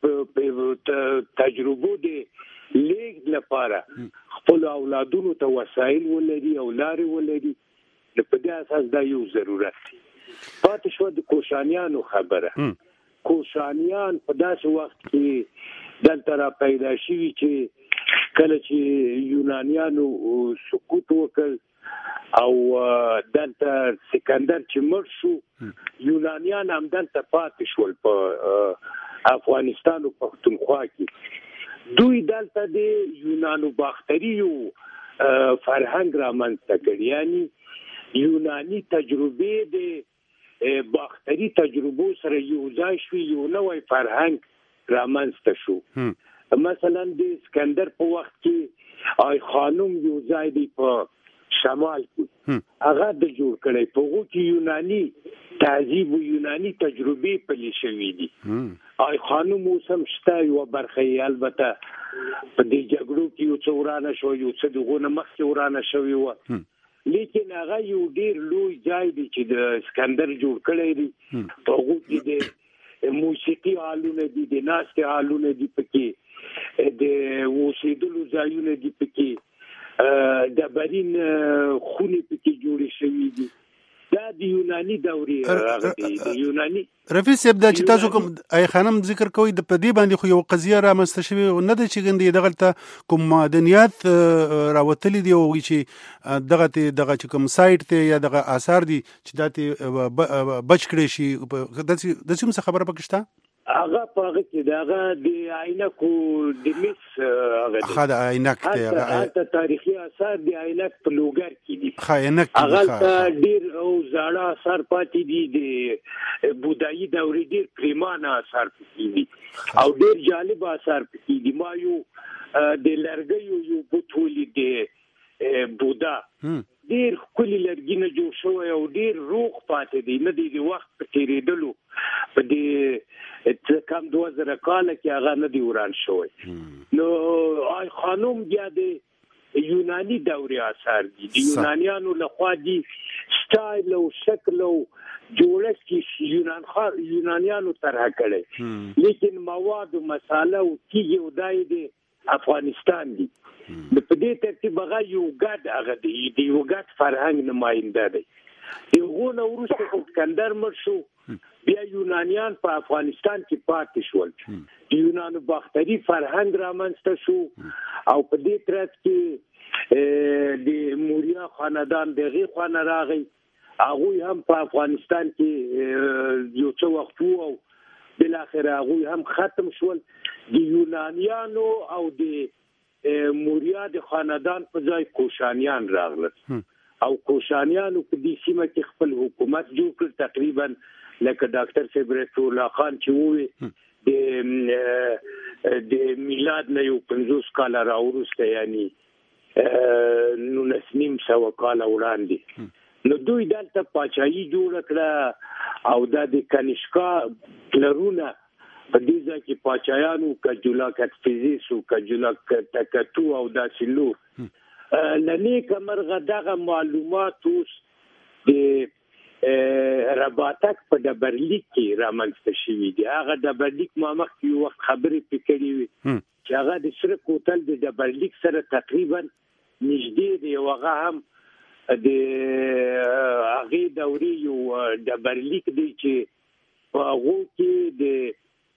تجربو د لیږد لپاره خپل اولادونو ته وسایل ولري او لارې ولري. نو په دې اساس دا یو ضرورت دی. پاتې شو د کوشانیانو خبره. کوشانیان په داسې وخت کې دلته را پیدا شوي چې کله چې یونانیانو سقوط وکړ او دلته سکندر چې مړ شو، یونانیان هم دلته پاتې شول په افغانستان او پښتونخوا کې. دوی دلته د یونانو باختریو فرهنګ رامنځته کړ، یعنی یونانی تجربې د باختری تجربو سره یو ځای شو، یو نوی فرهنګ رامنځته شو. مثلا د اسکندر په وخت کې آی خانم یو ځای دی په شمال کې هغه د جوړ کړي، په هغه کې یونانی تهذیب او یونانی تجربې پلي شوې دي. آی خانم اوسم شته یو برخه، البته په دې جګړو کې یو څو ورانه شو، یو څه دغه مخکې ورانه شوی و، لیکن هغه یو ډیر لوی ځای دی چې د اسکندر جوړ کړی دی. په هغه کې د موسیقي حالونه دي، د ناستې حالونه دي، پکې د اوسېدلو ځایونه دي، پکې د برین خونې پکې جوړې شوې دي. دا د یونانی دورې راغلي، د یونانی رفیع صاحب دا چې تاسو کوم ای خانم ذکر کوئ د پدې باندې خو یو قضیه رامنځته شوې نه ده چې ګندې دغلته کوم معدنیات راوتلي دي او چې دغه چې کوم سایت ته یا دغه آثار دي چې داتې بچ کړي شي، د څه خبره پکښتا هغه پاغه چې داغه د عینکو د مس هغه د عینک ته تاریخي آثار د عینک په لوګر کې دي، عینک هغه ډیر او زاړه آثار پاتې دي، د بودایي دورې ډیر پریمانه آثار پاتې دي او ډیر جالب آثار پاتې دي. ما یو د لرګیو یو بوتولې د بودا ډیر کلی لرګینه جوړ شوی او ډیر روغ پاتې دی، نه دی د وخت په تیریدلو په دې کم 2000 کال کې هغه نه دی وران شوی. نو آی خانم بیا د یونانی دورې آثار دي، د یونانیانو لخوا دي سټایل او شکل او جوړښت کې یونانیانو طرح کړي، لیکن مواد او مساله او کیږي او دای دی افغانستان دي. په دې ترتیب هغه یو ګډ هغه دی، یو ګډ فرهنګ نماینده دی. یو نو وروسته اسکندر مړ شو، بیا یونانیان په افغانستان کې پاتې شول، یونانو باختری فرهنګ رامنځته شو او په دې ترڅ کې د موریا خاندان دغه خانه راغی هغه هم په افغانستان کې یو څو وخت وو بل اخر هغه هم ختم شول. د یونانیانو او د موریا د خاندان په ځای کوشانیان راغلل او کوشانیانو په دې سیمه کې خپل حکومت جوړ کړ تقریبا لکه ډاکټر صبرت الله خان چې وویل د میلاد نه یو 50 کال راوروسته یعنی 1900 کال وړاندې نو دوی دلته پاچاهي جوړ کړه او د کنیشکا پلرونه په دې ځای کې پاچایانو کجولا کټفیزیس او کجولا تکتو او داسلو لنی کمرغه دغه معلومات اوس د رباطک په دبرلیک کې رامنځته شوي دي. هغه دبرلیک ما مخکې یو وخت خبرې پکړې وي چې هغه د سره کوتل د دبرلیک سره تقریبا نږدې دی. هغه هم د هغه دوري یو دبرلیک دی چې په هغه کې د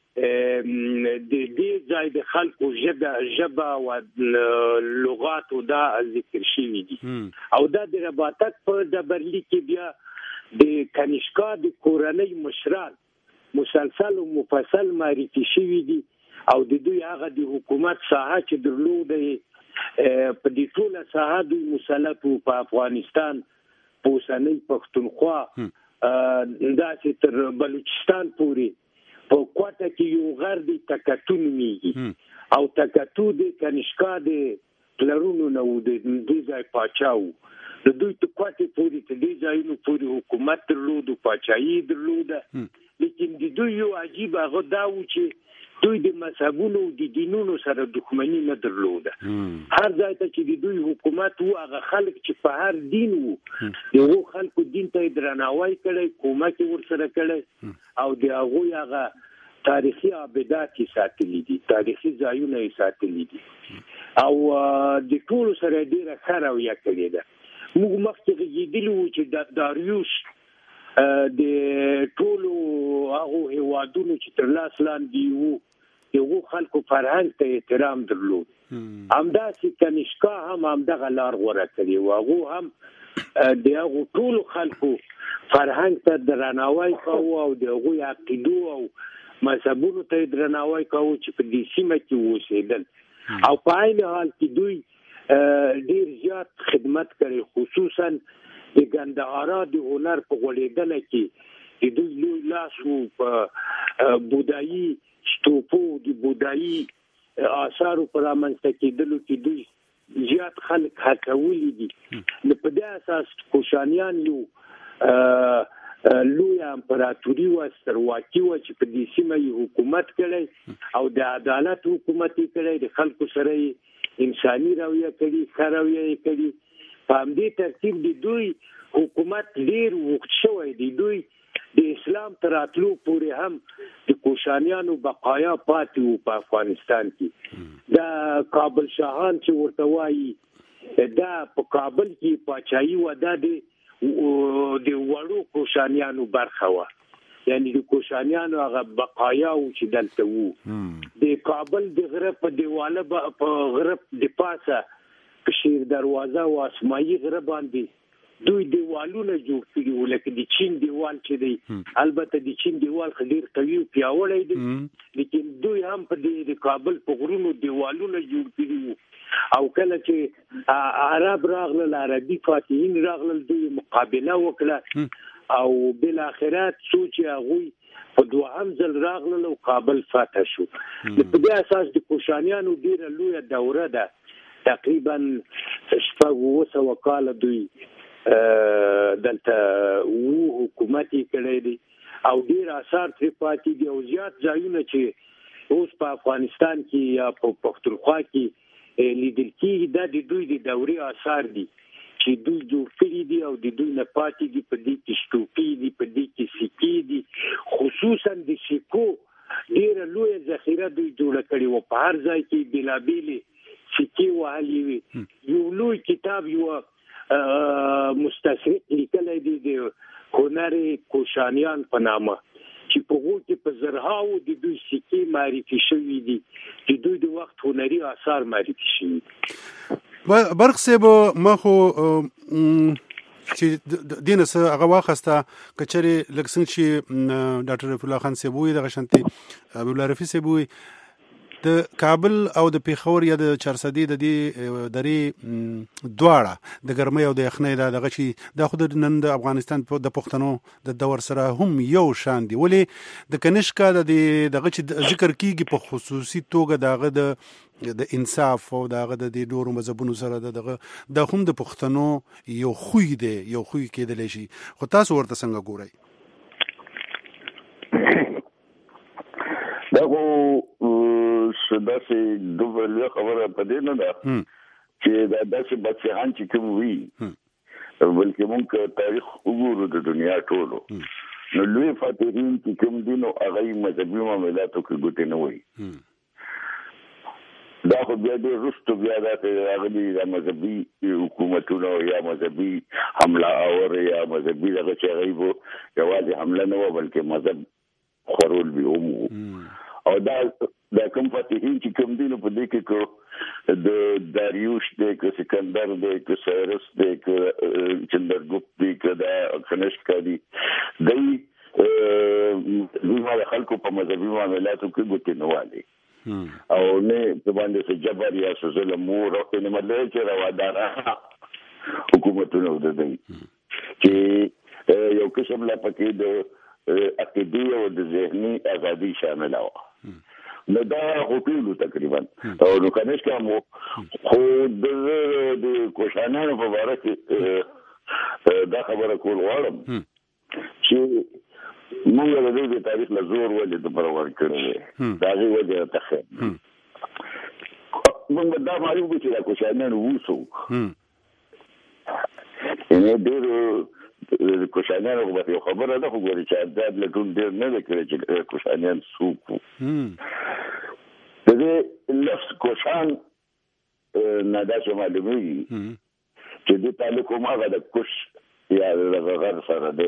دې ځای د خلکو ژبه او لغات او دا ذکر شوي دي او دا د رباطک په دبرلیک کې بیا د کنیشکا د کورنۍ مشران مسلسل او مفصل معرفي شوي دي او د دوی هغه د حکومت ساحه چې درلوده په دې ټوله ساحه د مسلط په افغانستان په اوسنۍ پښتونخوا داسې تر بلوچستان پورې په کوټه کې یو غر دی تکتو نومیږي او تکتو د کنیشکا د پلرونو نه و د دوی ځای پاچاو د دوی ته کوټه پورې ته دې ځایونو پورې حکومت درلود او پاچاهي درلوده. لیکن د دوی یو عجیب هغه دا و چې دوی د مذهبونو او د دینونو سره دښمنی نه درلوده. هر ځای ته چې د دوی حکومت و هغه خلک چې په هر دین وو یو خلکو دین ته درناوی کړي کومک ورسره کړي او د هغه تاریخي ابدات ساتلي دي تاریخي ځایونه ساتلي دي او د ټول سره ډیره خراویه کړي ده. موږ مخکې غږیدلو چې د داریوش د ټولو هغه هوادونو چې تر لاس لاندې وو یو خلکو فرهنګ ته احترام درلود. همداسې کنیشکا هم همدغه لار غوره کړی و. هغه هم د هغه ټولو خلکو فرهنګ ته درناوی کوي او د هغه عقیدو او مذهبونو ته درناوی کوي چې په دې سیمه کې اوسېدل او په عین حال کې دوی ډیر زیات خدمت کړي خصوصا د ګندهارا د هنر په غوړېدنه کې د دوی لوی لاس وو په بودایي شتوپو د بودایي آثارو پر رامنځته کېدلو کې دوی زیات خلک هڅولي دي. نو په دې اساس کوشانیان یو لوی امپراتوري و سترواکي و چې په دې سیمه حکومت کړي او د عدالت حکومت کړي د خلکو سره انساني رویه کړي خرویه کړي. په همدې ترتیب د دوی حکومت ډیر وخت شوی دی. دوی د اسلام تر راتلو پورې هم د کوشانیانو بقایا پاتې وو په افغانستان کې. د کابل شاهان چې ورته وایي دا په کابل کې پاچاهي و د وړو کوشانیانو برخه و یعنی د کوشانیانو هغه بقایا و چې دلته وو. د کابل د غره په دیواله په غره د پاسه په شیر دروازه او اسماعیل غره باندې دوی دیوالونه جوړ کړي و لکه د چین دیوال چې دی. البته د چین دیوال ډیر قوي او پیاوړی دی لیکن دوی هم په د کابل په غرونو دیوالونه جوړ کړي وو او کله چې عرب راغلل عربي فاتحین راغلل دوی مقابله وکړه او بل اخرت سوچ هغه په دوهم ځل راغلل او کابل فتح شو. په دې اساس د کوشانیانو ډیره لوی دوره ده تقریبا 700 کال دوی دلته وو حکومت کړی دی او ډیر آثار ترې پاتې دي او زیات ځایونه چې اوس په افغانستان کې یا په پښتونخوا کې لیدل کېږي دا د دوی د دورې آثار دي چې دوی جوړ کړي دي او د دوی نه پاتې دي. په دې کې شتوپې دي په دې کې سکې دي خصوصا د سکو ډیره لوی ذخیره دوی جوړ کړي و. په هر ځای کې بېلابېلې سکې وهلې وي. یو لوی کتاب یو مستشرق لیکلی دی د هنر کوشانیان په نامه چې په هغو کې په زرهاو د دوی سکې معرفي شوي دي د دوی د وخت هنري آثار معرفي شوي. برق صاحب ما خو چې دینه سره هغه واخسته کچره لکسن چې ډاکټر رفیع الله خان سیبوی د غشنتي ابو الله رفیع سیبوی د کابل او د پیښور یا د چارسدي د دې درې دواړه د ګرمۍ او د یخنۍ دغه چې د خود نن د افغانستان د پښتنو د دور سره هم یو شان دي ولې د کنشکا د دغه چې ذکر کیږي په خصوصي توګه د انصاف او دغه د ډورو مذهبونو سره دغه د هم د پښتنو یو خوې دی یو خوې کېدل شي خو تاسو ورته څنګه ګورئ داسې دوبله خبره پدې نه ده چې دا داسې بچیان چې کوم وي بلکې موږ تاریخ وګورو د دنیا ټولو نو لوی فاتحین چې کوم دي نو هغه مذهبي معاملاتو کې ګوتې نه وي دا خو بیا د رستو بیا د هغه د مذهبي حکومتونو یا مذهبي حمله اور یا مذهبي دغه چې غیبو یوازې حمله نه و بلکې مذهب خورول به هم او دا کوم فاتحین چې کوم دي نو په دې کې کو د داریوش دی که سکندر دی که سایرس دی که چندرګوپت دی که دا کنشکا دی دوی خلکو په مذهبي معاملاتو کې ګوتې نه والي او نه په باندې څه جبر یا څه ظلم او نه مطلب چې روادارانه حکومتونه ودی چې یو قسم لا پکې د عقیدې او د ذهني ازادي شامل و نو دا هوټل تقریبا او نو کنيشکا مو خو د کوشانانو په اړه کې دا خبره کول غواړم چې موږ د دې تاریخ له زور ولې د پرور کړو دا غي وجه ته موږ دا معلومه چې دا کوشانانو وسو نه ډېر کوشانانو په خبره ده خو ګوري چې عدد له ټول ډېر نه لري چې کوشانان سوق د دې لفظ کوشان نه دا چې معلومي چې د تعلق ماغه د کوش یا د غر سره ده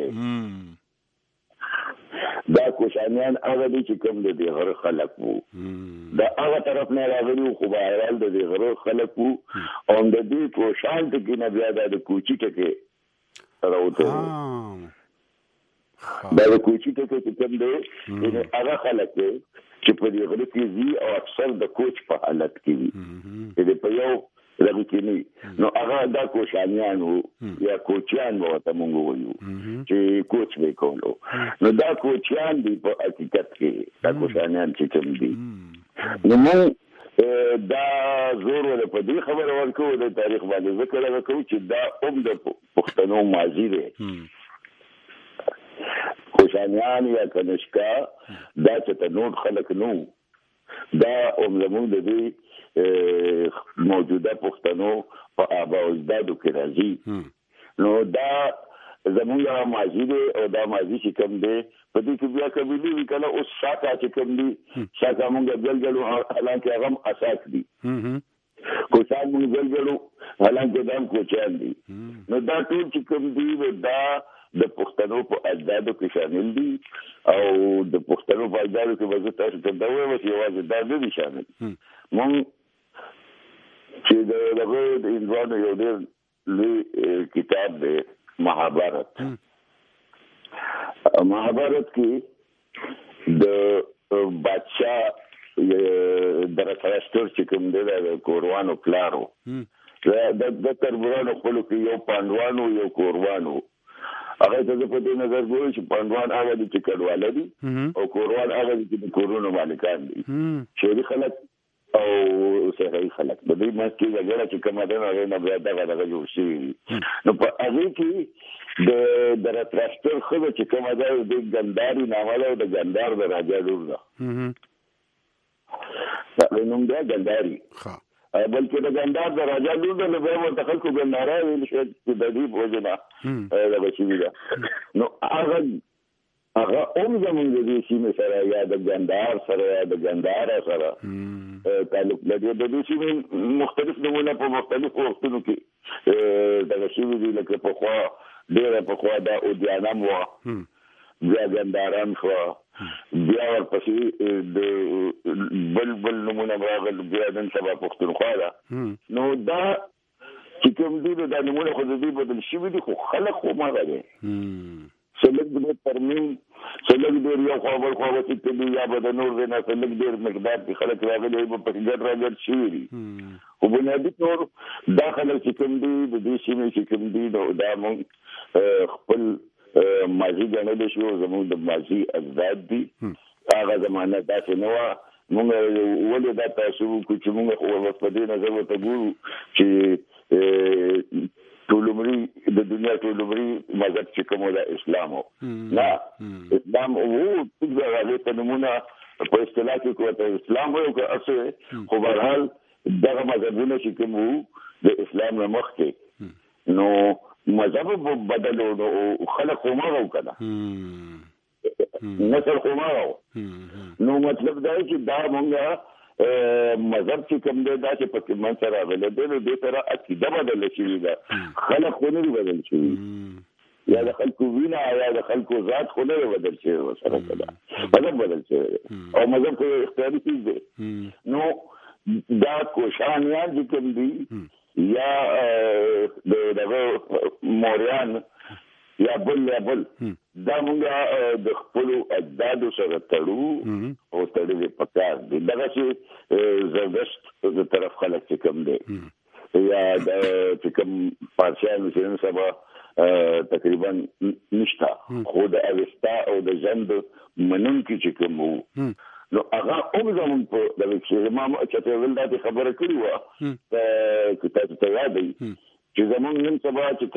دا کوشانیان هغه دي چې کوم د غر خلق وو دا هغه طرف نه راغلي خو بهرال د غر خلق وو او د دې کوشان د کې نه بیا د کوچی ټکه راوته دا د کوچی ټکه چې کوم دی نو هغه خلق چې په دې غره کې وی او اکثر د کوچ په حالت کې وي دې په یو لږ کې نه نو هغه دا کوشانیان یا کوچیان وته مونږ وایو چې کوچ به کولو نو دا کوچیان دی په حقیقت کې دا کوشانیان چې کوم دي نو مونږ دا زور ول په دې خبره ورکو د تاریخ باندې ذکر وکړو چې دا د پښتنو ماضي دی کوشانیان یا کنشکا دا چې نور خلق نو دا زموږ د دې موجوده پښتنو په آبا او اجدادو کې راځي نو دا زموږ ماضي دی او دا ماضي چې کوم دی په دې کې بیا قبیلې وی کله اوس ساته چې کوم دی ساته موږ ګلګلو حالانکه هغه اساس دي کوشان موږ ګلګلو حالانکه دا کوچان دي نو دا ټول چې کوم دی دا د پښتنو په اجدادو کې شامل دي او د پښتنو په اجدادو کې وځي تاسو ته دا وایي چې واځي دا نه دي شامل مونږ چې د انوانو یو ډېر لوی کتاب دی مهابارت کې د بادشاہ درسرشتور چې کوم دی د کوروانو پلارو د تربورانو خپلو کې یو پانډوانو یو کوروانو هغه ته په دې نظر ګوري چې پانډوان هغه دي چې کډواله دي او کوروان هغه دي چې د کورونو مالکان دي شهري خلک او سهري خلک د دې مسکې وغیرہ چې کومه ده هغه نه بیا دغه جوړ شي نو په هغه کې د درتراشتر خو چې کومه ده د ګنداري نامه د ګندار د راجا لور ده دا نوم دی ګنداري بلکې د ګندار د راجا لور ده نو به ورته خلکو ګنداره ویل شي چې د دې وجنه دا بچی ده نو هغه زمونږ د دې سیمې سره یا د ګندار سره یا د ګنداره سره تعلق لري د دې سیمې مختلف نمونه په مختلف وختونو کې د شیوی دی لکه په خوا ډېر په خوا دا او دیانم و بیا ګنداران شو بیا ورپسې د بل نمونه راغل بیا نن سبا پښتونخوا ده نو دا چې کوم دي د نمونه خو د دې بدل شي دي خو خلک خو ما غواړي سلک د ترمیم سلک ډیر یو خبر خو چې کله یا به د نور نه سلک ډیر مقدار کې خلک راغلي په پټګر راګر شي دي خو بنیادی طور دا خلک چې کوم دي د دې شي چې کوم دي دا مونږ خپل ماضي غنل شو زموږ د ماضي اجداد دي هغه زمانه داسې نه و مونږ ولې دا تاسو کو چې مونږ خو په دې نظر وته ګورو چې ټولمري د دنیا ټولمري مذهب چې کومه د اسلام نه اسلام وو څنګه راځي ته نمونه په اصطلاح کې کوته اسلام وو که اصل خو بهرحال دغه مذهبونه چې کوم وو د اسلام نه مخکې نو مذهب بدلو نو خلق خو ما وکړه نسل خو ما نو مطلب دا چې دا مونږه مذهب چې کوم دی دا چې په من سره غلې دی نو دې سره عقیده بدل شي دا خلک خو نه بدل شي یا د خلکو وینا یا د خلکو ذات خو نه بدل شي سره کله بدل شي او مذهب کو اختیاري چیز دی نو دا کوشان یا چې کوم دی یا د موریان یا بل دا مونږه د خپل اجداد سره تړو او تړلې پکار دي دا چې زردشت د طرف خلک چې کوم دي یا د چې کوم پارشال چې سبا تقریبا نشتا خو د اوستا او د ژوند منون کې چې کوم نو هغه زمون په د چې ما چې ولدا خبره کړې و چې تاسو ته یاد دي چې زمون نن سبا چې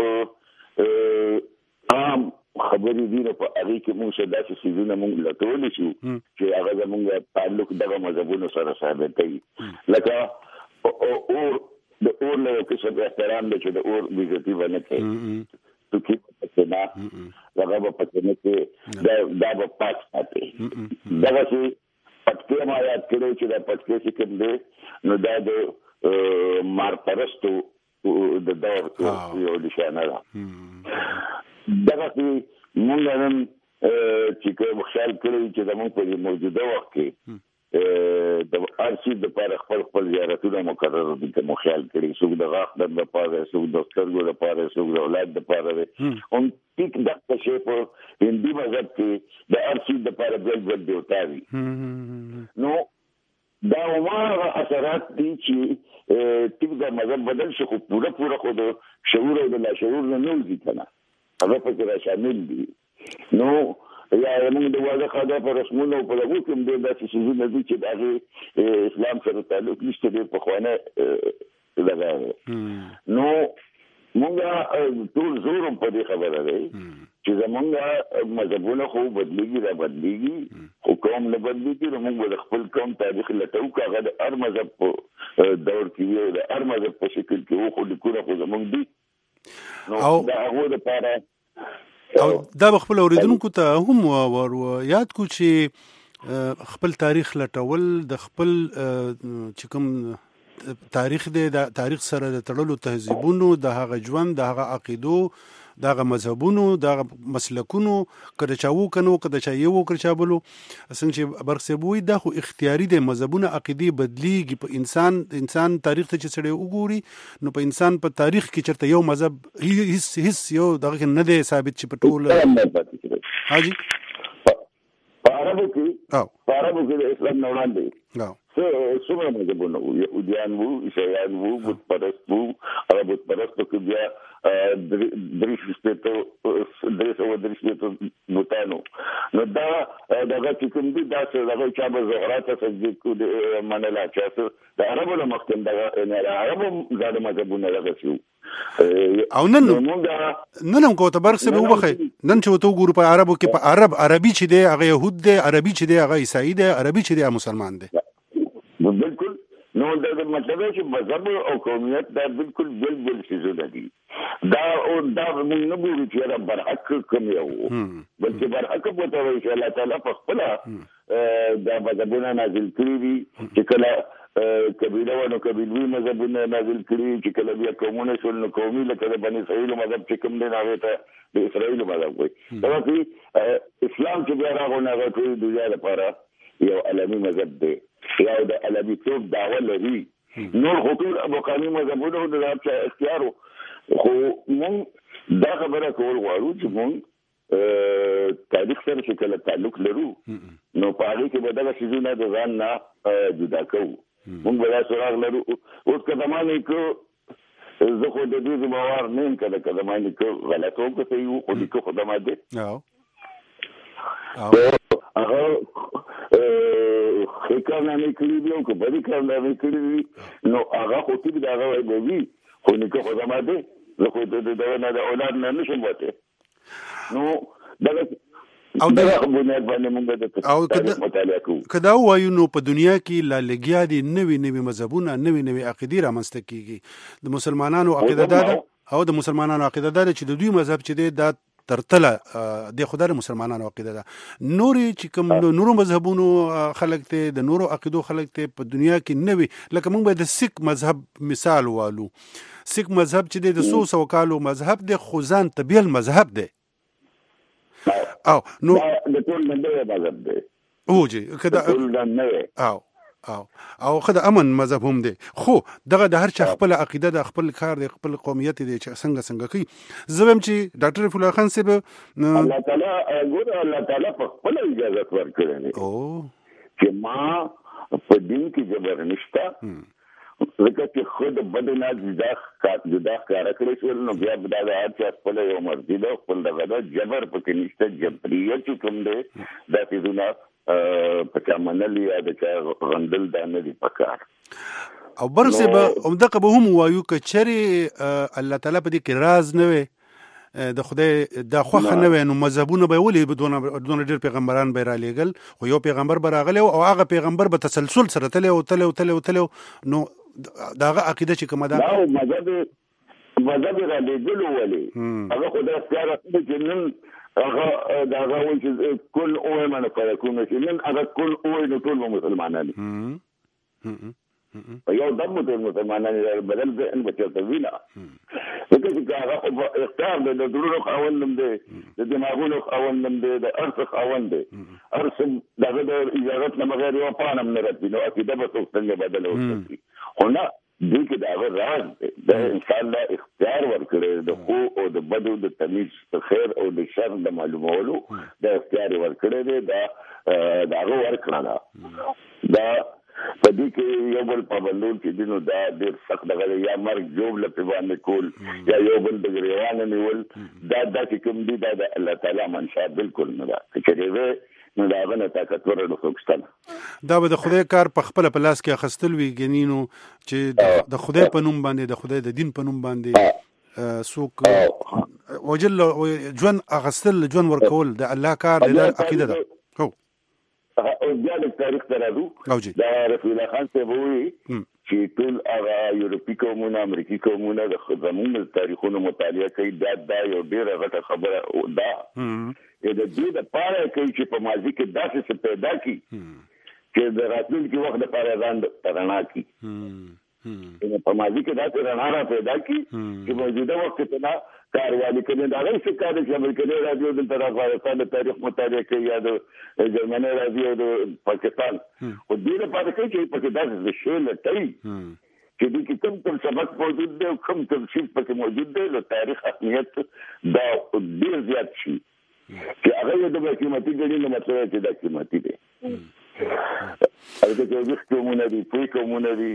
کوم عام خبرې دي په هغه کې موږ شدا چې سيزونه موږ لټول شو چې هغه زموږ تعلق دغه مذهبونو سره ثابت دی لکه او د اور له کې احترام د چې د اور بیزتی ونه کوي تو کې پڅنا هغه په پڅنه کې دا په پاک ساتي دا چې پټکې ما یاد کړو چې دا پټکې چې کوم دی نو دا د مار پرستو د دور یو نشانه ده دغه چې مونږ نن چې کوم خیال کړی چې زموږ په موجوده وخت کې د ارشي د لپاره خپل زیارتونه مقرر دي چې مو خیال کړی څوک د غاښ د لپاره څوک د سترګو لپاره څوک د اولاد لپاره هم ټیک دغه شی په هندي مذهب کې د ارشي د لپاره بل دیوتا وي نو دا عمره اثرات دي چې ټیک د مذهب بدل شي خو پوره خو د شعور او د لاشعور نه نوځي کنه هغه په کې شامل دي نو یا موږ د واده خاطر پر رسمونو په لګو کوم د داسې شیزونه دي چې د اسلام سره تعلق نشته د پخوانه لګا نو موږ ټول زور په دې خبره ده چې زمونږ مذهبونه خو بدليږي حکومت نه بدليږي موږ د خپل قوم تاریخ لټو کاغه د هر مذهب په دور کې د هر مذهب په شکل کې خو د کوره خو زمونږ دي او دا هغه د پاره او دا خپل اوریدونکو ته هم ور یاد کو چې خپل تاریخ لټول د خپل چې کوم تاریخ د تاریخ سره د تړلو تهذیبونو د هغه ژوند د هغه عقیدو دغه مذهبونو دغه مسلکونو کله چاو کنو کله چا یو کړ چا بلو څنګه چې برخصبوي د خو اختیاري د مذهبونو عقيدي بدليږي په انسان تاریخ ته چې سړی وګوري نو په انسان په تاریخ کې چرته یو مذهب هیڅ یو دغه نه دی ثابت چې په ټول حاجی په عربو کې د اسلام نه وړاندې څومره مذهبونه وو يهوديان وو عیسایان وو بت پرست وو عرب بت پرست کې بیا درې شپته بوتانو نو دا دغه چې کوم دي دا څه دغه چا به زغرات سجدي کو د منلا چاسه د عربو له مخکې دا نه عربو زاده مذهبونه لږ شو او نن کوته برخه به وبخي نن چې وته ګورو په عربو کې په عربي چې دی هغه يهود دی عربي چې دی هغه عیسائی دی عربي چې دی مسلمان دی بالکل نو دا مطلب چې مذهب او قومیت دا بالکل بل شیزونه دي دا موږ نه ګورو چې را برحق کوم یو بلکې برحق په توګه چې الله تعالی په خپل دا مذهبونه نازل کړی دي چې کله قبيله ونو قبيلوي مذهبونه نازل کړی چې کله بیا قومونه شول نو قومي لکه بني اسرائیل مذهب چې کوم دی هغه ته د اسرائیل مذهب وي دا چې اسلام چې بیا راغونه غوښتي د دنیا لپاره یو عالمي مذهب دی یا د علمي توپ دعوه لري نور خطول مقامي مذهبونه د ځان اختیارو خو مونږ دا خبره کول غواړو چې مونږ تاریخ سره چې کله تعلق لرو نو په هغه کې به دغه شیزونه د ځان نه جدا کوو مونږ به دا سراغ لرو اوس که زمانه کې زه خو د دې ذمہوار نه یم که د زمانه کې غلط وم که صحیح وو خو لیکو خو زما دی هغه ښه کارنامې کړي دي او که بدې کارنامې کړي دي نو هغه خو ټیک د هغه به وي خو نیکه خو زما دی زه خو د دغه نه د اولاد نه نشم وتی نو دغه او دغه بنیاد باندې موږ د تاریخ مطالعه کوو که دا ووایو نو په دنیا کې لا لګیا دي نوي مذهبونه نوي عقیدې رامنځته کېږي د مسلمانانو عقیده دا ده او د مسلمانانو عقیده دا ده چې د دوی مذهب چې دی دا ترتله د خدای مسلمانانو عقیده ده نورې چې کوم نورو مذهبونو خلک ته د نورو عقیدو خلک ته په دنیا کې نوي لکه موږ به د سیک مذهب مثال والو سیک مذهب چې د 100 کالو مذهب دی خو ځان ته بیل مذهب دی او نو د ټول نه مذهب دی او جی کدا او خدای امن مذهب هم دی خو دغه د هر چا خپل عقیده د خپل کار د خپل قومیت دی چې څنګه کوي زبم چې ډاکټر فضل خان صاحب الله تعالی په خپل اجازه ورکړي او چې ما په دین کې جبر نشته لکه چې خود بدنا جدا کار کړی شو نو بیا د هر چا خپل یو مرضی ده خپل دغه جبر پکې نشته جبریت کوم دی دا چې پکې منل یا د چا غندل دا نه دی پکار او برسه به دغه به هم وایو که چېرې الله تعالی په دې کې راز نه وي د خدای د خوخه نه وي نو مذهبونه به ولې بدون ډېر پیغمبران به را لېږل خو یو پیغمبر به راغلی او هغه پیغمبر به تسلسل سره تللی نو دغه عقیده چې کومه ده مذهب را لېږلو ولې هغه خدای اختیار کړی چې نن هغه دغه وایي چې کل اوه من فیکون چې نن هغه کل اوه نو ټول مسلمانان یو دم ټول مسلمانان بدل ذهن بچته وینا لکه چې هغه اختیار د درونو خاوندم دی د دماغونو خاوندم دی د ارث خاوند دی ارث دغه د اجازه نه بغیر یو پانم نه راځي نو عقیده به څنګه بدل وکړي خو نه دې کې دا راز د انسان لا اختیار ورکړي د خو او د بدو د تمیز د خیر او د شر د معلومولو د اختیار ورکړي دی دا هغه ورکړه دا په دې کې یو بل پابندون چې دینو دا ډېر سخت دغه یا مرګ جوړ لپاره باندې کول یا یو بل د غریوان نیول دا چې کوم دی دا د الله تعالی منشا بالکل نه ده چې نو دا غنه طاقتور د خوښتل دا به د خدای کار په خپل پلاس کې اخستل وی غنینو چې د خدای په نوم باندې د خدای د دین په نوم باندې سوق وجل ژوند اخستل ژوند ورکول د الله کار د عقیده ده هو او بیا د تاریخ ترازو دا رسول الله خان ته وایي چې ټول هغه یورپی قومونه امریکایي قومونه د زموږ تاریخونو مطالعه کوي دا یو ډېره غټه خبره ده د دې د پاره کوي چې په ماضي کې داسې څه پیدا کی چې د راتلونکي وخت لپاره ځان رڼا کی په ماضي کې داسې رڼا پیدا کی چې موجوده وخت کې نه کاروالي کوي دا هیڅ کار چې امریکایي راډیو د افغانستان د تاریخ مطالعه کوي یا د جرمني راډیو د پاکستان او دې لپاره کوي چې په کې داسې شی لټي چې دې کې کوم سبق موجود دی او کوم شی پکې موجود دی د تاریخ اهمیت دا ډیر زیات شي چې هغه د قیمتي ګڼي نو مطلب چې دا قیمتي دی هغه چې کومونه دي پوي کومونه دي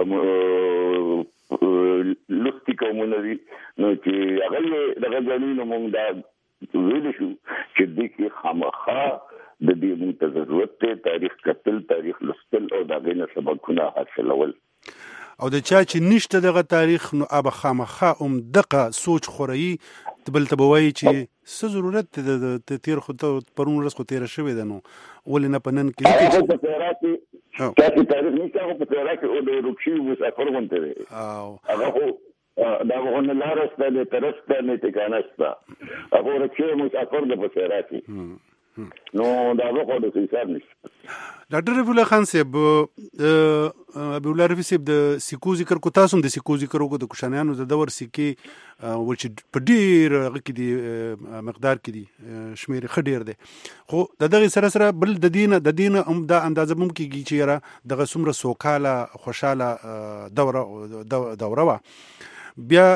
لوستي کومونه دي نو چې هغه دغه ګڼي نو موږ دا ویل شو چې دې کې خامخا د دې موږ ته ضرورت دی تاریخ کتل تاریخ لوستل او دا غینه سبقونه حاصلول او د چا چې نشته دغه تاریخ نو اب خامخا دغه سوچ خوري بل ته وایي چې څه ضرورت د تیر خو ته پرون ورځ خو تیر شوی ده نو ولې نه پنن کې په تاریخ نشته هغه په تاریخ او د روکشي مسافر غونته دی او هغه دا غوښنه لارسته د ترسته نه ټکانسته هغه روکشي مسافر د په تاریخ نو دا وخت د حساب نشته. ډاکټر رفیع الله خان صاحب ابو الله رفیع صاحب د سکو ذکر کو تاسو د سکو ذکر کو د کوشانیانو د دور سکه چې په ډیر کې دي مقدار کې دي شمیر خډیر دي خو دغه سره بل د دین هم دا اندازه ممکن کیږي چې را دغه سمره سوکاله خوشاله دوره وا بیا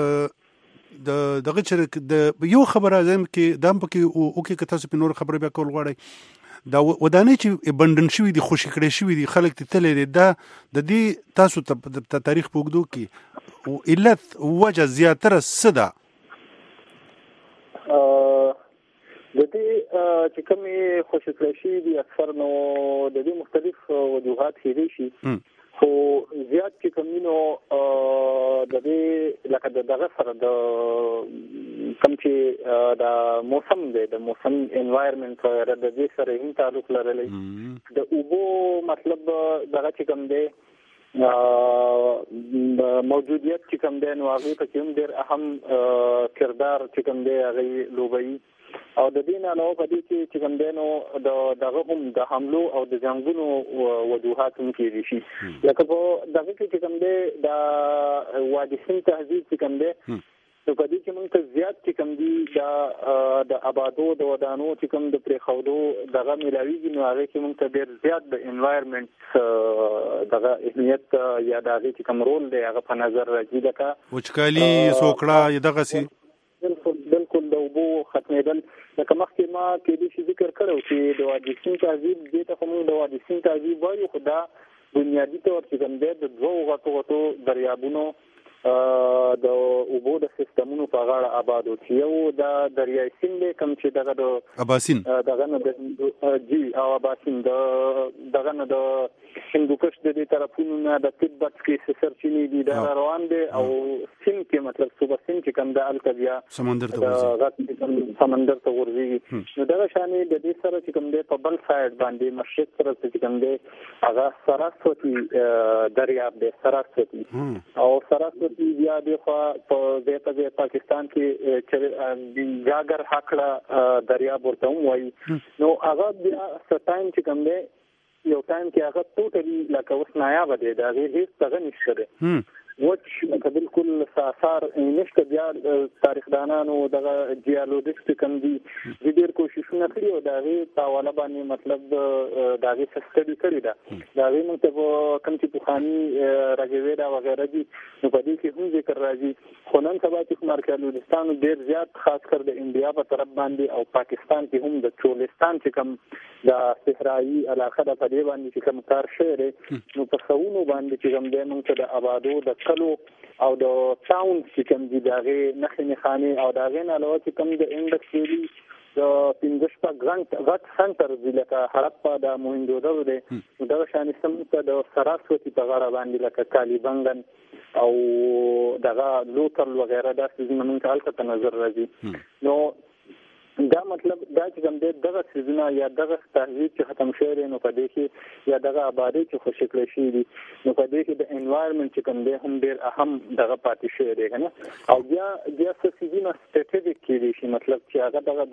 دغه چې د یو خبره زم کې دام پکې او کې تاسو په نور خبره بیا کول غواړئ دا ودانې چې بندن شوی دي خوشی کړي شوی دي خلک ته تللی دا د دې تاسو ته تاریخ پوګدو کې او علت وجه زیاتره صدا د دې چې کومې خوشی کړي شوی دي اکثر نو د دې مختلف وجوهات هېري شي خو زیات چې کومینو د دې لکه دغه سره د کوم چې د موسم دی د موسم انوایرنمنت سره د دې سره هم تعلق لري د اوبو مطلب دغه چې کوم دی موجودیت چې کوم دی نو هغه په کوم ډیر اهم کردار چې کوم دی هغه لوبي او د دین علاوه په دې چې کوم دی نو دغه هم د حملو او د جنگونو وجوهات هم کېږي شي لکه په دغه کې چې کوم دی د وادي سند تهذیب چې کوم دی نو په دې کې موږ ته زیات چې کوم دی د آبادو د ودانو چې کوم د پرېښودو دغه ملاویږي نو هغه کې موږ ته ډېر زیات د انوایرنمنت دغه اهمیت یا د هغې چې کوم رول دی هغه په نظر راځي لکه وچکالي سوکړه دغسې بالکل د اوبو ختمېدل لکه مخکې ما کېدای شي ذکر کړی چې د وادي سند تهذیب دې ته خو موږ د وادي سند تهذیب وایو خو دا بنیادي طور چې کوم دی د دوو غټو دریابونو د اوبو د سیستمونو په غاړه آباد او یو د دریای سند کوم چې دغه د اباسین دغه نه د جی او اباسین دغه نه د هندوکش د دې طرفونو نه د تبت کې سرچینې دي دا روان دي او سند کې مطلب صوبه سند چې کوم د الکبیا سمندر ته ورځي نو دغه شانې د دې سره چې کوم دی په بل سایډ باندې مشرق طرف چې کوم دی هغه سراسوتی دریاب دی سراسوتی او سراسوتی بیا د خو په پاکستان کې چې جاګر حقړه دریاب ورته وایي نو هغه بیا ستاین چې کوم دی یو ټایم کې هغه ټوټلی لکه اوس نایاب دی دا هیڅ څه نشته دی وچ بالکل آثار نشته بیا تاریخ دانانو دغه جیولوجیست کوم دي ډېر کوششونه کړي او دغه په حواله باندې مطلب دغه سټډي کړي دا دغه موږ ته کوم چې پوخانی راګوي دا وغیرہ دي نو په دې کې هم ذکر راځي خو نن سبا چې مارکالودستان ډېر زیات خاص کر د انډیا په طرف باندې او پاکستان کې هم د چولستان چې کوم د صحرایي علاقه د پدې باندې چې کوم کار شوی نو په خونو باندې چې کوم د موږ ته د آبادو د کلو او د ټاون چې کوم دي دغه نښې نښانې او دغه نه علاوه چې کوم د انډکس ویلي د 15 غټ سنټر دی لکه هرپا د موهندودرو دی دغه شان سمته د سراسوتی په غاړه باندې لکه کالیبنګن او دغه لوکل وغیرہ دا څه موږ ته الکه نظر راځي نو دا مطلب دا چې کوم دغه سيزونه یا دغه تهذیب چې ختم شوی نو په دې کې یا دغه آبادی چې خوشی کړی شي دي نو په دې کې د انوایرنمنت چې کوم دی هم ډېر اهم دغه پاتې شوی دی کنه او بیا څه سيزونه سټریټیجیک کېږي شي مطلب چې هغه دغه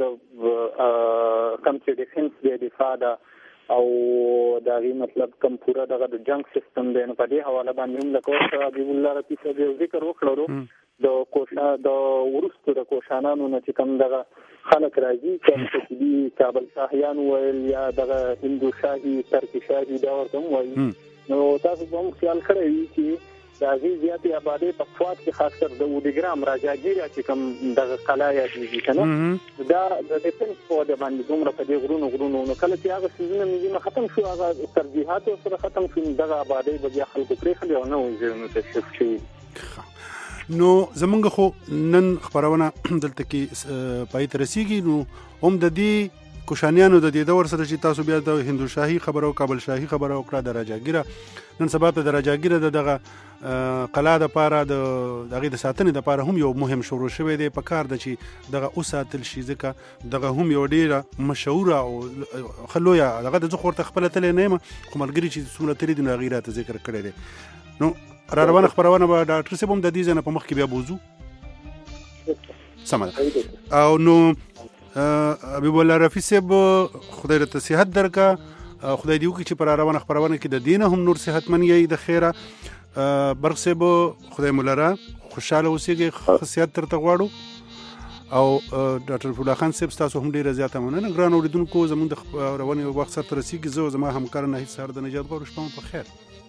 د کم چې ډیفنس دی دفاع ده او دغه مطلب کم پورا دغه د جنگ سیستم دی نو په دې حواله باندې هم لکه ابي الله رفیع صاحب ذکر وکړو د ورستو د کوشانانو نه چې کوم دغه خلک راځي چې دي کابل شاهیان ویل یا دغه هندو شاهي ترکی شاهي دا ورته وایي نو تاسو هم خیال کړئ چې د هغې زیاتې آبادۍ په سوات کې خاص کر د اوډیګرام راجاګیریا چې کوم دغه قلا یادېږي که نه دا د ډیفنس په وجه باندې دومره په دې غرونو نو کله چې هغه څیزونه میزونه ختم شو هغه ترجیحاتو سره ختم شو دغه آبادۍ به بیا خلکو پرېښلې او نویو ځایونو ته شفت شوي نو زمونږ خو نن خبرونه دلته کې پای ته رسیږي نو هم د دې کوشانیانو د دې دور سره چې تاسو بیا د هندو شاهي خبرو کابل شاهي خبرو کړه د راجاګیره نن سبا په د راجاګیره دغه قلا د پاره دغه د ساتنې د پاره هم یو مهم شروع شوی دی په کار د چې دغه اوساتل شي ځکه دغه هم یو ډیره مشهوره او خلویا دغه د ځخورته خپل تل نه خو ملګری چې څومره تری د غیرت ذکر کړی دی نو را روانه خبرونه به ډاکټر صاحب هم د دې ځنه په مخ کې بیا بوزو سمه او نو حبیب الله رفیع صاحب خدای ته صحت درکا، خدای دې وکړي چې پر روانه خبرونه کې د دینه هم نور صحتمن یې د خیره. برق صاحب خدای مولره خوشاله اوسېږي، خصيات ترته غواړو. او ډاکټر فولا خان صاحب تاسو هم ډیره زیاته مننه. ګران اوریدونکو زموږ د رواني وخت سره رسیدي، زه زما همکار نه هیڅ سره د نجات غواړم. شپه مو په خیر.